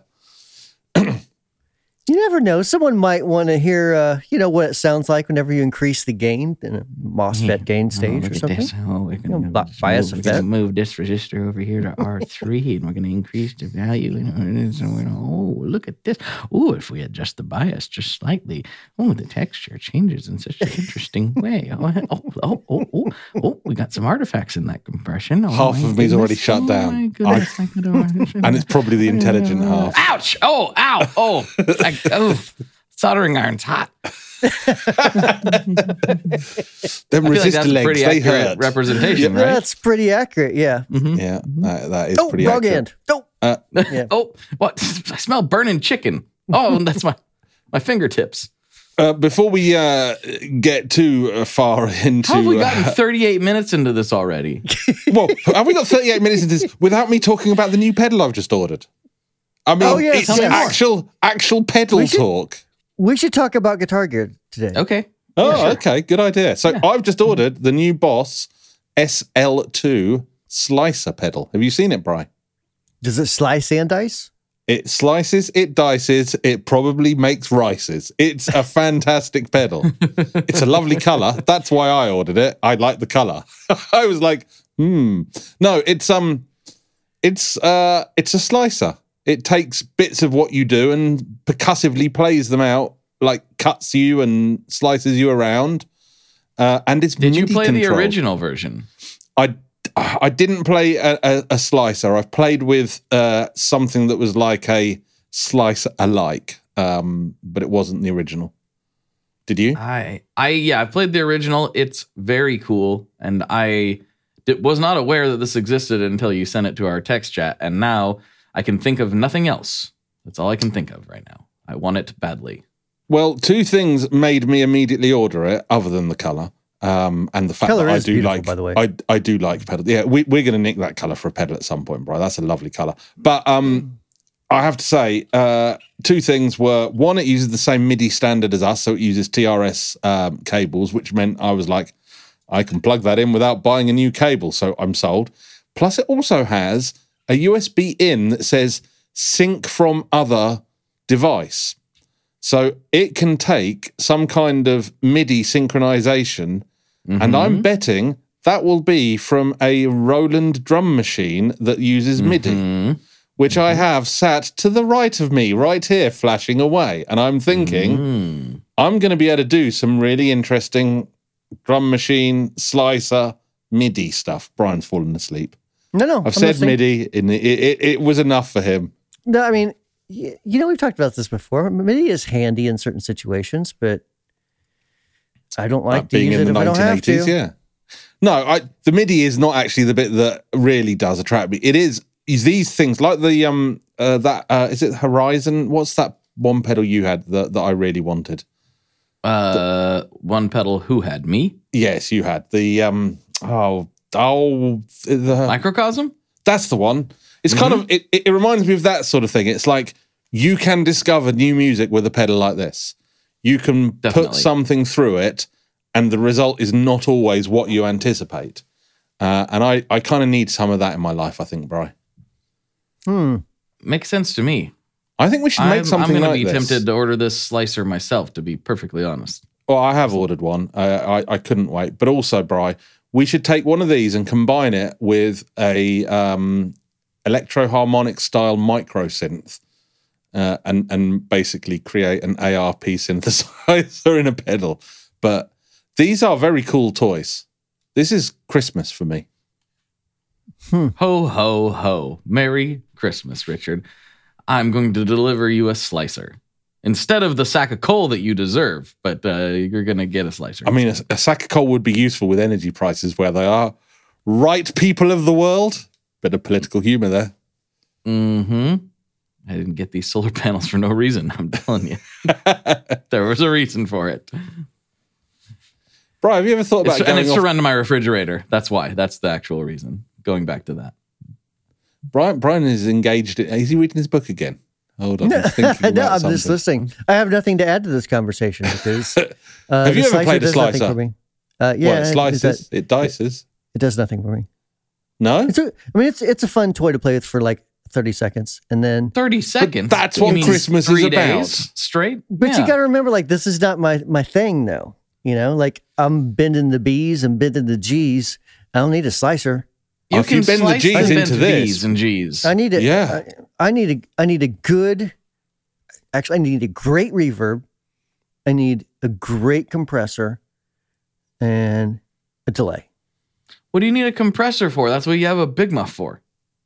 You never know. Someone might want to hear, uh, you know, what it sounds like whenever you increase the gain in a MOSFET gain stage or something. Oh, we're know, gonna, bi- bias move, we're gonna effect. move this resistor over here to R three, and we're gonna increase the value. And so we're gonna, oh, look at this. Oh, if we adjust the bias just slightly, oh, the texture changes in such an interesting way. Oh, oh, oh, oh, oh, oh, we got some artifacts in that compression. Oh, Half my of me's already goodness. shut Oh, down. my goodness, I could- And it's probably the intelligent half. Ouch! Oh, ow! Oh, I, oh, soldering iron's hot. Them I feel like resistor that's a legs, pretty they accurate hurt. representation, right? That's pretty accurate. Yeah. Mhm. Yeah, that, that is Oh, pretty wrong accurate. end. Oh, Uh, Yeah. Oh, what? I smell burning chicken. Oh, that's my my fingertips. uh, before we uh, get too uh, far into, How have we gotten uh, thirty-eight minutes into this already? well, have we got thirty-eight minutes into this without me talking about the new pedal I've just ordered? I mean, Oh, yes, it's yes. actual actual pedal We should- talk. we should talk about guitar gear today. Okay. Oh, Yeah, sure. okay, good idea. So I've just ordered the new Boss S L two slicer pedal. Have you seen it, Bri? Does it slice and dice? It slices, it dices, it probably makes rices. It's a fantastic pedal. It's a lovely color. That's why I ordered it. I like the color. I was like, hmm. No, it's um, it's uh, it's a slicer. It takes bits of what you do and percussively plays them out, like cuts you and slices you around. Uh, and it's Did you MIDI play the controlled. original version? I I didn't play a, a, a slicer. I've played with uh, something that was like a slicer alike, um, but it wasn't the original. Did you? I, I, yeah, I played the original. It's very cool, and I did, was not aware that this existed until you sent it to our text chat, and now I can think of nothing else. That's all I can think of right now. I want it badly. Well, two things made me immediately order it, other than the color, um, and the fact Colour that I is do beautiful, like. by the way. I I do like pedal. Yeah, we we're gonna nick that color for a pedal at some point, bro. That's a lovely color. But um, I have to say, uh, two things were: one, it uses the same MIDI standard as us, so it uses T R S um, cables, which meant I was like, I can plug that in without buying a new cable, so I'm sold. Plus, it also has a U S B in that says sync from other device. So it can take some kind of MIDI synchronization, Mm-hmm. and I'm betting that will be from a Roland drum machine that uses MIDI, Mm-hmm. which I have sat to the right of me, right here, flashing away. And I'm thinking, Mm. I'm going to be able to do some really interesting drum machine, slicer, MIDI stuff. Brian's fallen asleep. No, no. I've I'm said listening. MIDI, and it, it, it was enough for him. No, I mean, y- you know, we've talked about this before. MIDI is handy in certain situations, but I don't like Like to being use in it the if I don't have to. nineteen eighties, yeah. No, I, the MIDI is not actually the bit that really does attract me. It is, is these things like the um uh, that uh, is it Horizon? What's that one pedal you had that, that I really wanted? Uh, one pedal. Who had me? Yes, you had the um oh oh the, Microcosm. that's the one. It's kind of it, it. It reminds me of that sort of thing. It's like you can discover new music with a pedal like this. You can Definitely. put something through it, and the result is not always what you anticipate. Uh, and I, I kind of need some of that in my life, I think, Bri. Hmm. Makes sense to me. I think we should make I'm, something I'm gonna like be this. tempted to order this slicer myself, to be perfectly honest. Well, I have ordered one. Uh, I, I couldn't wait. But also, Bri, we should take one of these and combine it with a um, electro-harmonic style micro synth. Uh, and and basically create an A R P synthesizer in a pedal. But these are very cool toys. This is Christmas for me. Ho, ho, ho. Merry Christmas, Richard. I'm going to deliver you a slicer. Instead of the sack of coal that you deserve, but uh, you're going to get a slicer. I mean, a, a sack of coal would be useful with energy prices where they are. Right, people of the world? Bit of political humor there. Mm-hmm. I didn't get these solar panels for no reason. I'm telling you. There was a reason for it. Brian, have you ever thought about It's, going and it's off... to run to my refrigerator. That's why. That's the actual reason. Going back to that. Brian, Brian is engaged. In, is he reading his book again? Hold on. he's thinking no, about I'm just something. listening. I have nothing to add to this conversation because uh, Have the you ever slicer played a does nothing slicer? for me. Uh, yeah, Well, it it- slices, It, it dices. it does nothing for me. No? It's a, I mean, it's it's a fun toy to play with for like thirty seconds, and then. thirty seconds. that's You what mean Christmas is three about. days straight? But Yeah. you got to remember, like, this is not my my thing, though. You know, like I'm bending the B's and bending the G's. I don't need a slicer. You If you can bend the slice G's and into bend this- B's and G's. I need a Yeah. I, I need a I need a good. Actually, I need a great reverb. I need a great compressor, and a delay. What do you need a compressor for? That's what you have a Big Muff for.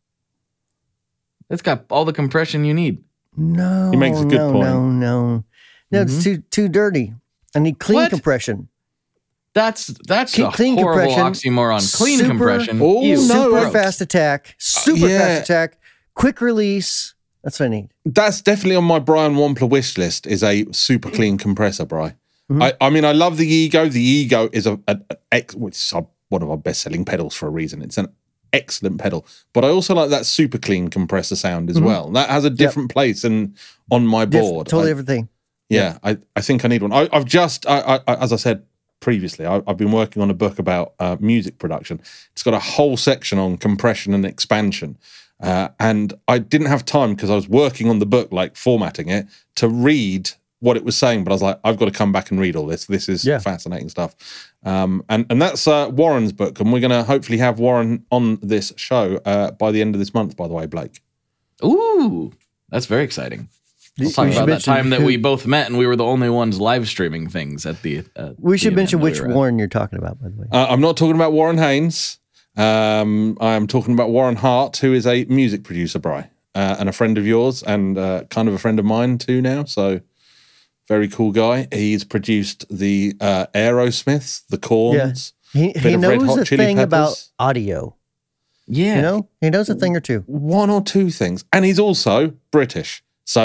It's got all the compression you need. No, He makes a good no, point. No, no, no. It's too too dirty. I need clean What? compression. That's that's Clean- a clean horrible compression, oxymoron. Clean super- compression. Oh, Ew, no, Super gross. fast attack. Super yeah. fast attack. Quick release. That's what I need. That's definitely on my Brian Wampler wish list. Is a super clean compressor, Bri. Mhm. I, I mean, I love the Ego. The Ego is a, a, a ex, it's a, one of our best selling pedals for a reason. It's an excellent pedal, but I also like that super clean compressor sound as Mhm. well. That has a different place and on my Diff- board. totally I- everything. Yeah, I, I think I need one. I, I've just, I, I, as I said previously, I, I've been working on a book about uh, music production. It's got a whole section on compression and expansion. Uh, and I didn't have time because I was working on the book, like formatting it, to read what it was saying. But I was like, I've got to come back and read all this. This is Yeah. fascinating stuff. Um, and, and that's uh, Warren's book. And we're going to hopefully have Warren on this show uh, by the end of this month, by the way, Blake. Ooh, that's very exciting. We'll We talk should about that mention time that who- we both met and we were the only ones live streaming things at the. Uh, We should the mention event that which we were at. Warren you're talking about, by the way. Uh, I'm not talking about Warren Haynes. Um, I'm talking about Warren Hart, who is a music producer, Bri, uh, and a friend of yours, and uh, kind of a friend of mine too now. So, very cool guy. He's produced the uh, Aerosmiths, the Corns. He, bit he of Red knows Hot a Chili thing about Peppers. audio. Yeah. You know, he knows a thing or two. One or two things, and he's also British. So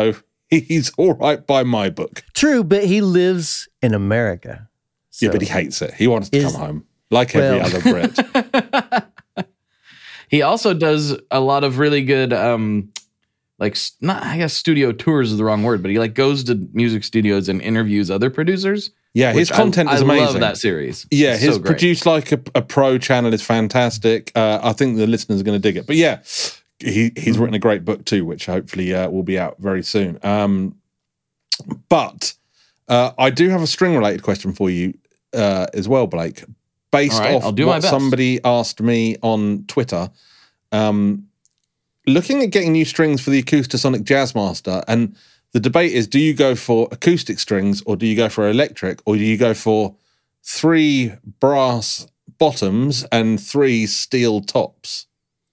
he's all right by my book. True, but he lives in America. Yeah, So- but he hates it. He wants to Is- come home, like every well- other Brit. He also does a lot of really good, um, like s- not I guess studio tours is the wrong word, but he like goes to music studios and interviews other producers. Yeah, his which content I, is I amazing. love that series. Yeah, It's his so great. Produce Like a, a Pro channel is fantastic. Uh, I think the listeners are going to dig it. But yeah, he, he's written a great book too, which hopefully uh, will be out very soon. Um, but uh, I do have a string related question for you uh, as well, Blake. Based All right, off I'll do my what best. somebody asked me on Twitter, um, looking at getting new strings for the Acoustasonic Jazzmaster, and the debate is, do you go for acoustic strings or do you go for electric, or do you go for three brass bottoms and three steel tops?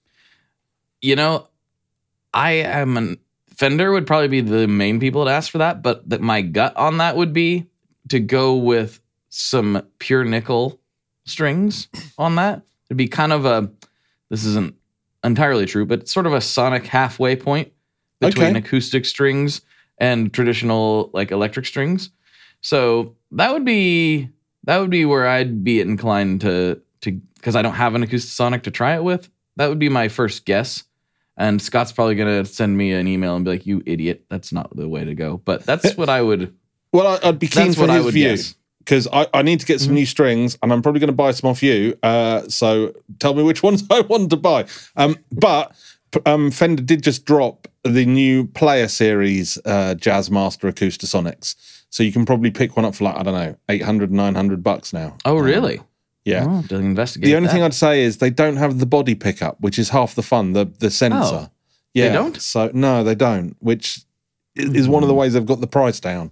You know, I am an Fender would probably be the main people to ask for that, but that my gut on that would be to go with some pure nickel strings on that. It'd be kind of a, this isn't entirely true, but it's sort of a sonic halfway point between Okay. acoustic strings and traditional like electric strings. So that would be that would be where I'd be inclined to to because I don't have an Acoustasonic to try it with. That would be my first guess. And Scott's probably gonna send me an email and be like, "You idiot, that's not the way to go." But that's what I would. Well, I, I'd be keen That's for what I his would view, guess. because I, I need to get some Mhm. new strings, and I'm probably going to buy some off you. Uh, so tell me which ones I want to buy. Um, but um, Fender did just drop the new Player Series uh, Jazzmaster Acoustasonics, so you can probably pick one up for like, I don't know, eight hundred, nine hundred bucks now. Oh, Um, really? yeah. Oh, to investigate. The only that. thing I'd say is they don't have the body pickup, which is half the fun. The the sensor. Oh, yeah. they don't? So no, they don't. Which i- is one of the ways they've got the price down.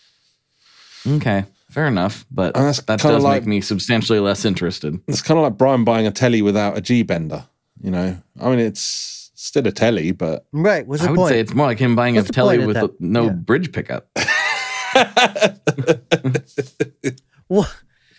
Okay, fair enough. But And that's that kinda does like- make me substantially less interested. It's kind of like Brian buying a telly without a G bender. You know, I mean, it's still a telly, but Right. What's the I would point? say it's more like him buying What's a the telly point with at a- that? no Yeah. bridge pickup. What?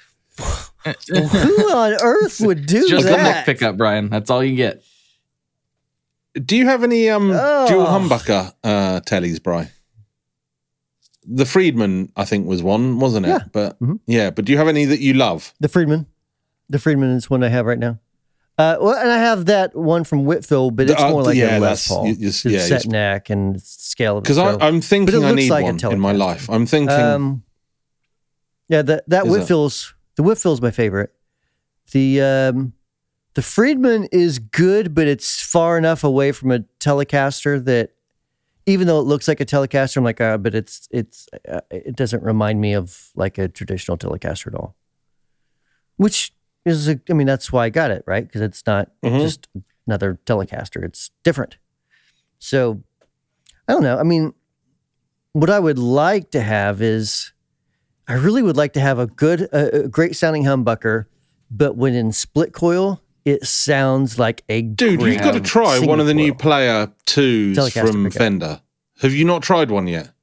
Who on earth would do Just a neck that? pickup, Brian. That's all you get. do you have any um Oh. dual humbucker uh, tellies, Bri? The Friedman, I think, was one, wasn't it? Yeah. But Mhm. yeah, but do you have any that you love? The Friedman. The Friedman is one I have right now. Uh, well, and I have that one from Whitfield, but The- it's uh, more like yeah, a Les that's- Paul. you- you- It's yeah, set you- neck and it's scale of Because so- I'm thinking I looks need like a one in my Telecaster. life. I'm thinking. Um, yeah, that that Is it? Whitfield's the Whitfield's my favorite. The um, the Friedman is good, but it's far enough away from a Telecaster that even though it looks like a Telecaster, I'm like, uh, but it's it's uh, it doesn't remind me of like a traditional Telecaster at all. Which is, a, I mean, that's why I got it, right? Because it's not Mhm. just another Telecaster; it's different. So I don't know. I mean, what I would like to have is, I really would like to have a good, a, a great sounding humbucker, but when in split coil, it sounds like a Dude, great you've got to try single one of the new coil. Player twos Telecaster from pickup. Fender. Have you not tried one yet?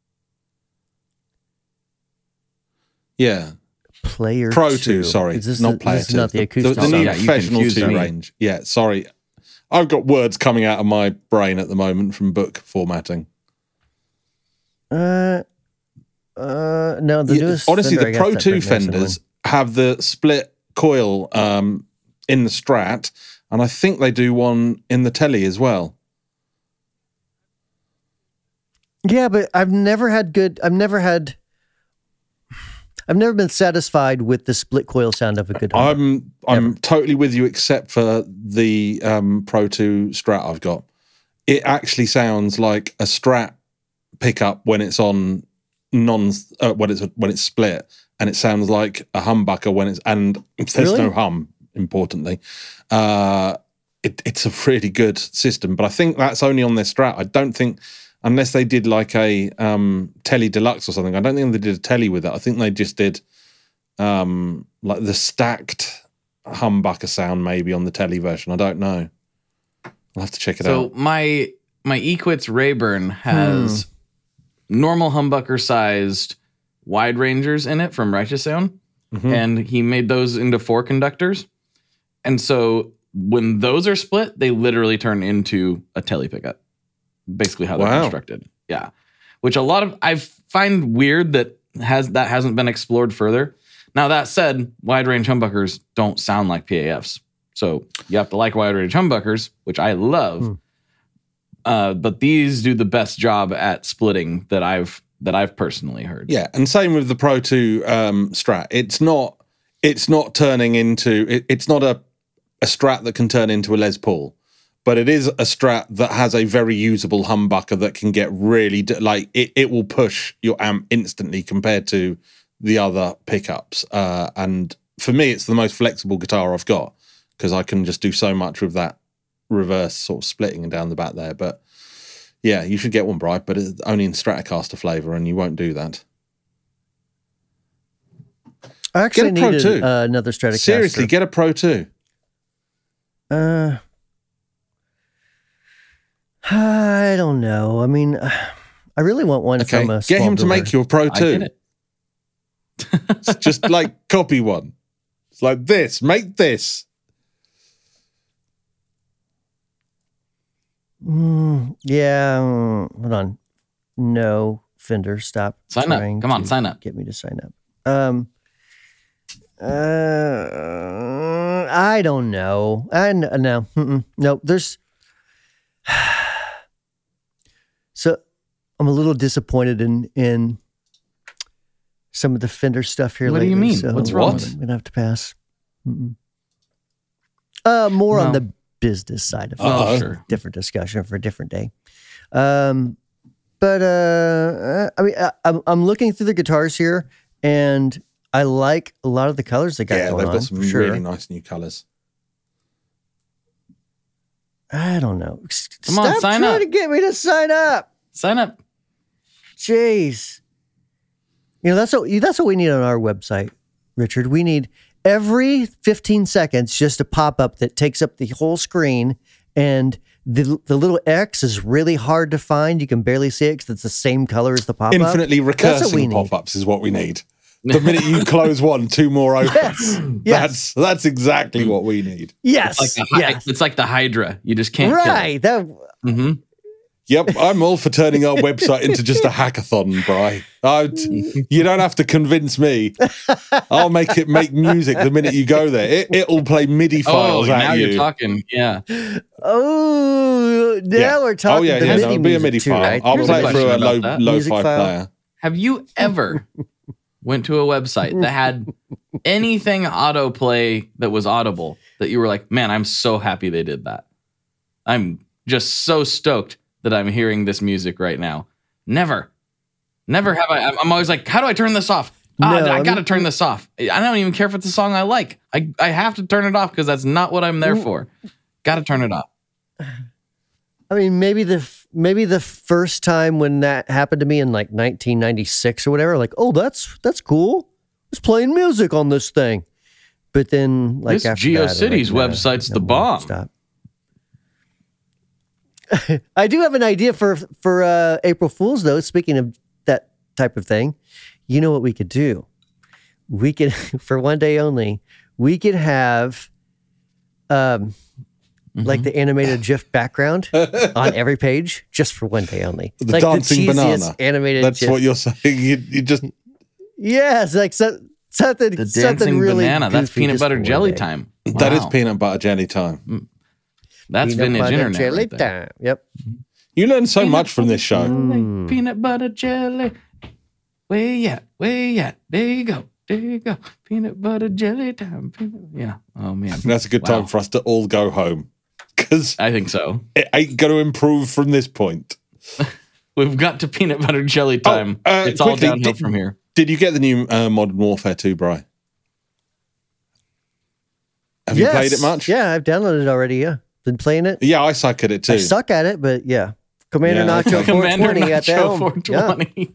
Yeah. Player Pro two. two, sorry. Is this not the, Player this two. is not the the, acoustic. the new Yeah, you Professional confused two me. range. Yeah, sorry. I've got words coming out of my brain at the moment from book formatting. Uh, uh, no, the Yeah, newest. honestly, Fender, I the guess Pro that two right now is Fenders have the split coil um, in the Strat, and I think they do one in the Telly as well. similar. Yeah, but I've never had good. I've never had. I've never been satisfied with the split coil sound of a good humbucker. I'm I'm totally with you, except for the um, Pro two Strat I've got. It actually sounds like a Strat pickup when it's on non uh, when it's when it's split, and it sounds like a humbucker when it's and there's Really? no hum. Importantly, uh, it, it's a really good system, but I think that's only on their Strat. I don't think. Unless they did like a um, Telly Deluxe or something. I don't think they did a Telly with it. I think they just did um, like the stacked humbucker sound maybe on the Telly version. I don't know. I'll have to check it So out. my my Equits Rayburn has normal humbucker sized wide rangers in it from Righteous Sound, Mhm. and he made those into four conductors. And so when those are split, they literally turn into a telly pickup. Basically, how they're Wow. constructed. Yeah, which a lot of I find weird that has that hasn't been explored further. Now that said, wide range humbuckers don't sound like P A Fs, so you have to like wide range humbuckers, which I love. Hmm. Uh, but these do the best job at splitting that I've that I've personally heard. Yeah, and same with the Pro two um, Strat. It's not it's not turning into it, it's not a a Strat that can turn into a Les Paul, but it is a Strat that has a very usable humbucker that can get really like it. It will push your amp instantly compared to the other pickups. Uh, and for me, it's the most flexible guitar I've got because I can just do so much with that reverse sort of splitting down the back there. But yeah, you should get one, Bri, but it's only in Stratocaster flavor, and you won't do that. I actually needed uh, another Stratocaster. Seriously, get a Pro two. Uh, I don't know. I mean, I really want one okay. from a Get him to builder. make you a Pro two. I get it. It's just like copy one. It's like this. Make this. Mm, yeah. mm, Hold on. No, Fender, stop. Sign up. trying Come on, to sign up. Get me to sign up. Um. Uh, I don't know. I no. No. Mm-mm. No. There's. So, I'm a little disappointed in in some of the Fender stuff here. What lately, do you mean? So What's wrong? I'm gonna have to pass. Mm-mm. Uh, more No. on the business side of Uh-oh. things. Sure. Different discussion for a different day. Um, but uh, I mean, I, I'm I'm looking through the guitars here, and I like a lot of the colors they got Yeah, going they've on. got some for sure. really nice new colors. I don't know. Come on, Stop sign trying up. to get me to sign up. Sign up. Jeez. You know, that's what that's what we need on our website, Richard. We need every fifteen seconds just a pop-up that takes up the whole screen, and the the little X is really hard to find. You can barely see it because it's the same color as the pop-up. Infinitely That's what we recursing need. pop-ups is what we need. The minute you close one, two more open. Yes. Yes. That's that's exactly what we need. Yes. It's like, the, hy- yes. it's like the Hydra. You just can't Right. That kill it. Mm-hmm. Yep, I'm all for turning our website into just a hackathon, Bri. I, you don't have to convince me. I'll make it make music the minute you go there. It, it'll play MIDI Oh, files at now you. you're talking. Yeah. Oh, now Yeah. we're talking. Oh yeah, the yeah. MIDI There'll be a music MIDI too, file. right? I'll Here's play a it through a question low about that. lo-fi Music file. player. Have you ever went to a website that had anything autoplay that was audible that you were like, man, I'm so happy they did that. I'm just so stoked that I'm hearing this music right now. Never. Never have I. I'm always like, how do I turn this off? Ah, No, I I got to mean- turn this off. I don't even care if it's a song I like. I, I have to turn it off because that's not what I'm there for. Got to turn it off. I mean, maybe the f- maybe the first time when that happened to me in like nineteen ninety-six or whatever, like, oh, that's that's cool. It's playing music on this thing. But then, like, This after GeoCities that, I'm like, website's nah, the nah, bomb. Stop. I do have an idea for for uh, April Fools, though. Speaking of that type of thing, you know what we could do? We could, for one day only, we could have, um, like the animated GIF background on every page, just for one day only. The like dancing the cheesiest banana. animated. That's GIF. what you're saying. You, you just Yes, like so, something. The something dancing really banana. That's goofy peanut just butter for one jelly day. time. that is Wow. peanut butter jelly time. That's Peanut vintage butter internet. jelly Right there. time. Yep. You learn so much from this show. Mm. Peanut butter jelly. Way yeah, way yeah. There you go. There you go. Peanut butter jelly time. Peanut, yeah. Oh man. That's a good Wow. time for us to all go home because I think so. it ain't going to improve from this point. We've got to peanut butter jelly time. uh, it's all quickly, downhill did- from here. Did you get the new uh, Modern Warfare two, Bri? Have you Yes. played it much? Yeah, I've downloaded it already. Yeah, been playing it. Yeah, I suck at it too. I suck at it, but yeah. Commander Yeah, Nacho okay. four Commander twenty at the Nacho helm. four Yeah. twenty.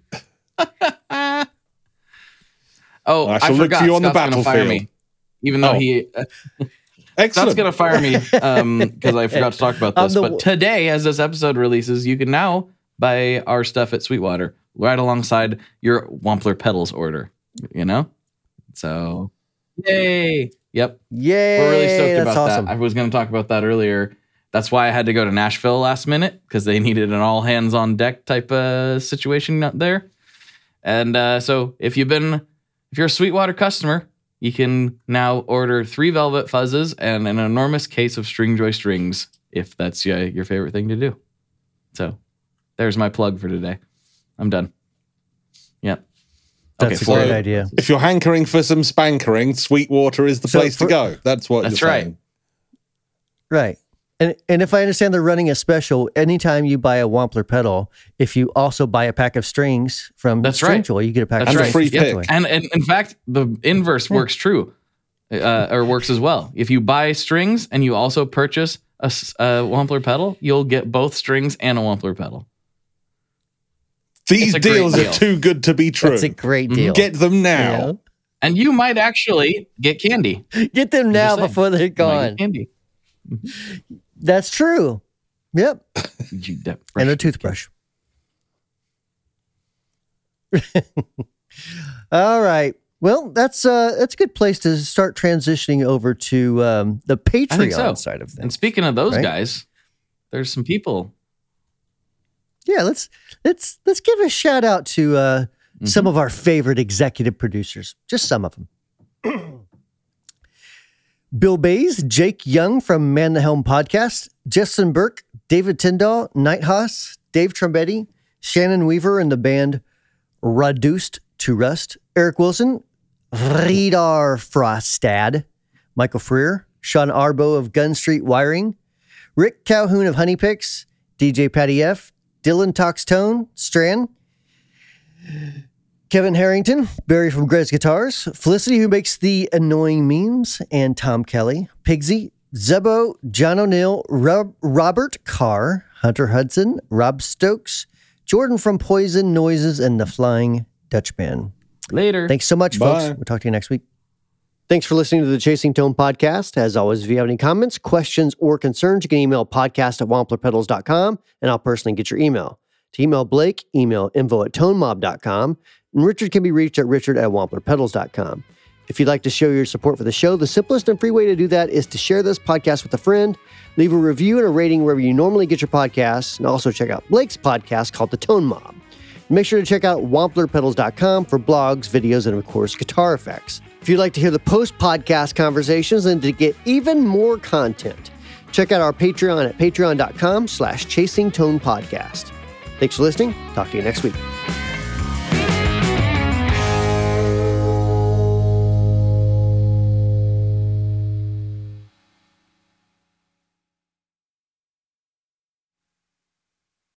Oh, I I, shall look forgot. for you on the Scott's gonna fire battlefield. me. Even though Oh. he uh, Scott's Excellent. gonna fire me because I forgot to talk about I'm this. the But w- today, as this episode releases, you can now buy our stuff at Sweetwater right alongside your Wampler pedals order. You know, so yay! Yep, Yay! we're really stoked that's about awesome. that. I was going to talk about that earlier. that's why I had to go to Nashville last minute, because they needed an all hands on deck type of situation out there. And uh, so if you've been, if you're a Sweetwater customer, you can now order three Velvet Fuzzes and an enormous case of Stringjoy strings, if that's uh, your favorite thing to do. So there's my plug for today. I'm done. Yep. That's Okay, a great so- idea. If you're hankering for some spankering, Sweetwater is the So place for- to go. That's what That's you're right. saying. Right. And and if I understand they're running a special, anytime you buy a Wampler pedal, if you also buy a pack of strings from That's right. Stringjoy, you get a pack That's of And a strings. free from pick. Stringjoy. And, and in fact, the inverse works true, uh, or works as well. If you buy strings and you also purchase a, s- a Wampler pedal, you'll get both strings and a Wampler pedal. These It's a great deals deal. are too good to be true. That's a great deal. Get them now. You know? And you might actually get candy. Get them now just saying. before they're You might gone. get candy. That's true. Yep. You- that And a fresh- toothbrush. All right. Well, that's uh that's a good place to start transitioning over to um, the I think Patreon so. side of And things. speaking of those Right? guys, there's some people. Yeah, let's let's let's give a shout out to uh, Mm-hmm. some of our favorite executive producers. Just some of them. Bill Bays, Jake Young from Man the Helm Podcast, Justin Burke, David Tyndall, Nighthawk, Dave Trombetti, Shannon Weaver and the band Reduced to Rust, Eric Wilson, Redar Frostad, Michael Freer, Sean Arbo of Gun Street Wiring, Rick Calhoun of Honey Picks, D J Patty F, Dylan Talks Tone, Strand, Kevin Harrington, Barry from Greg's Guitars, Felicity, who makes the annoying memes, and Tom Kelly, Pigsy, Zebo, John O'Neill, Rob, Robert Carr, Hunter Hudson, Rob Stokes, Jordan from Poison Noises, and the Flying Dutchman. Later. Thanks so much, Bye. folks. We'll talk to you next week. Thanks for listening to the Chasing Tone podcast. As always, if you have any comments, questions, or concerns, you can email podcast at wampler pedals dot com, and I'll personally get your email. To email Blake, email info at tonemob dot com, and Richard can be reached at richard at wampler pedals dot com. If you'd like to show your support for the show, the simplest and free way to do that is to share this podcast with a friend, leave a review and a rating wherever you normally get your podcasts, and also check out Blake's podcast called The Tone Mob. Make sure to check out wampler pedals dot com for blogs, videos, and of course, guitar effects. If you'd like to hear the post-podcast conversations and to get even more content, check out our Patreon at patreon dot com slash chasing tone podcast. Thanks for listening. Talk to you next week.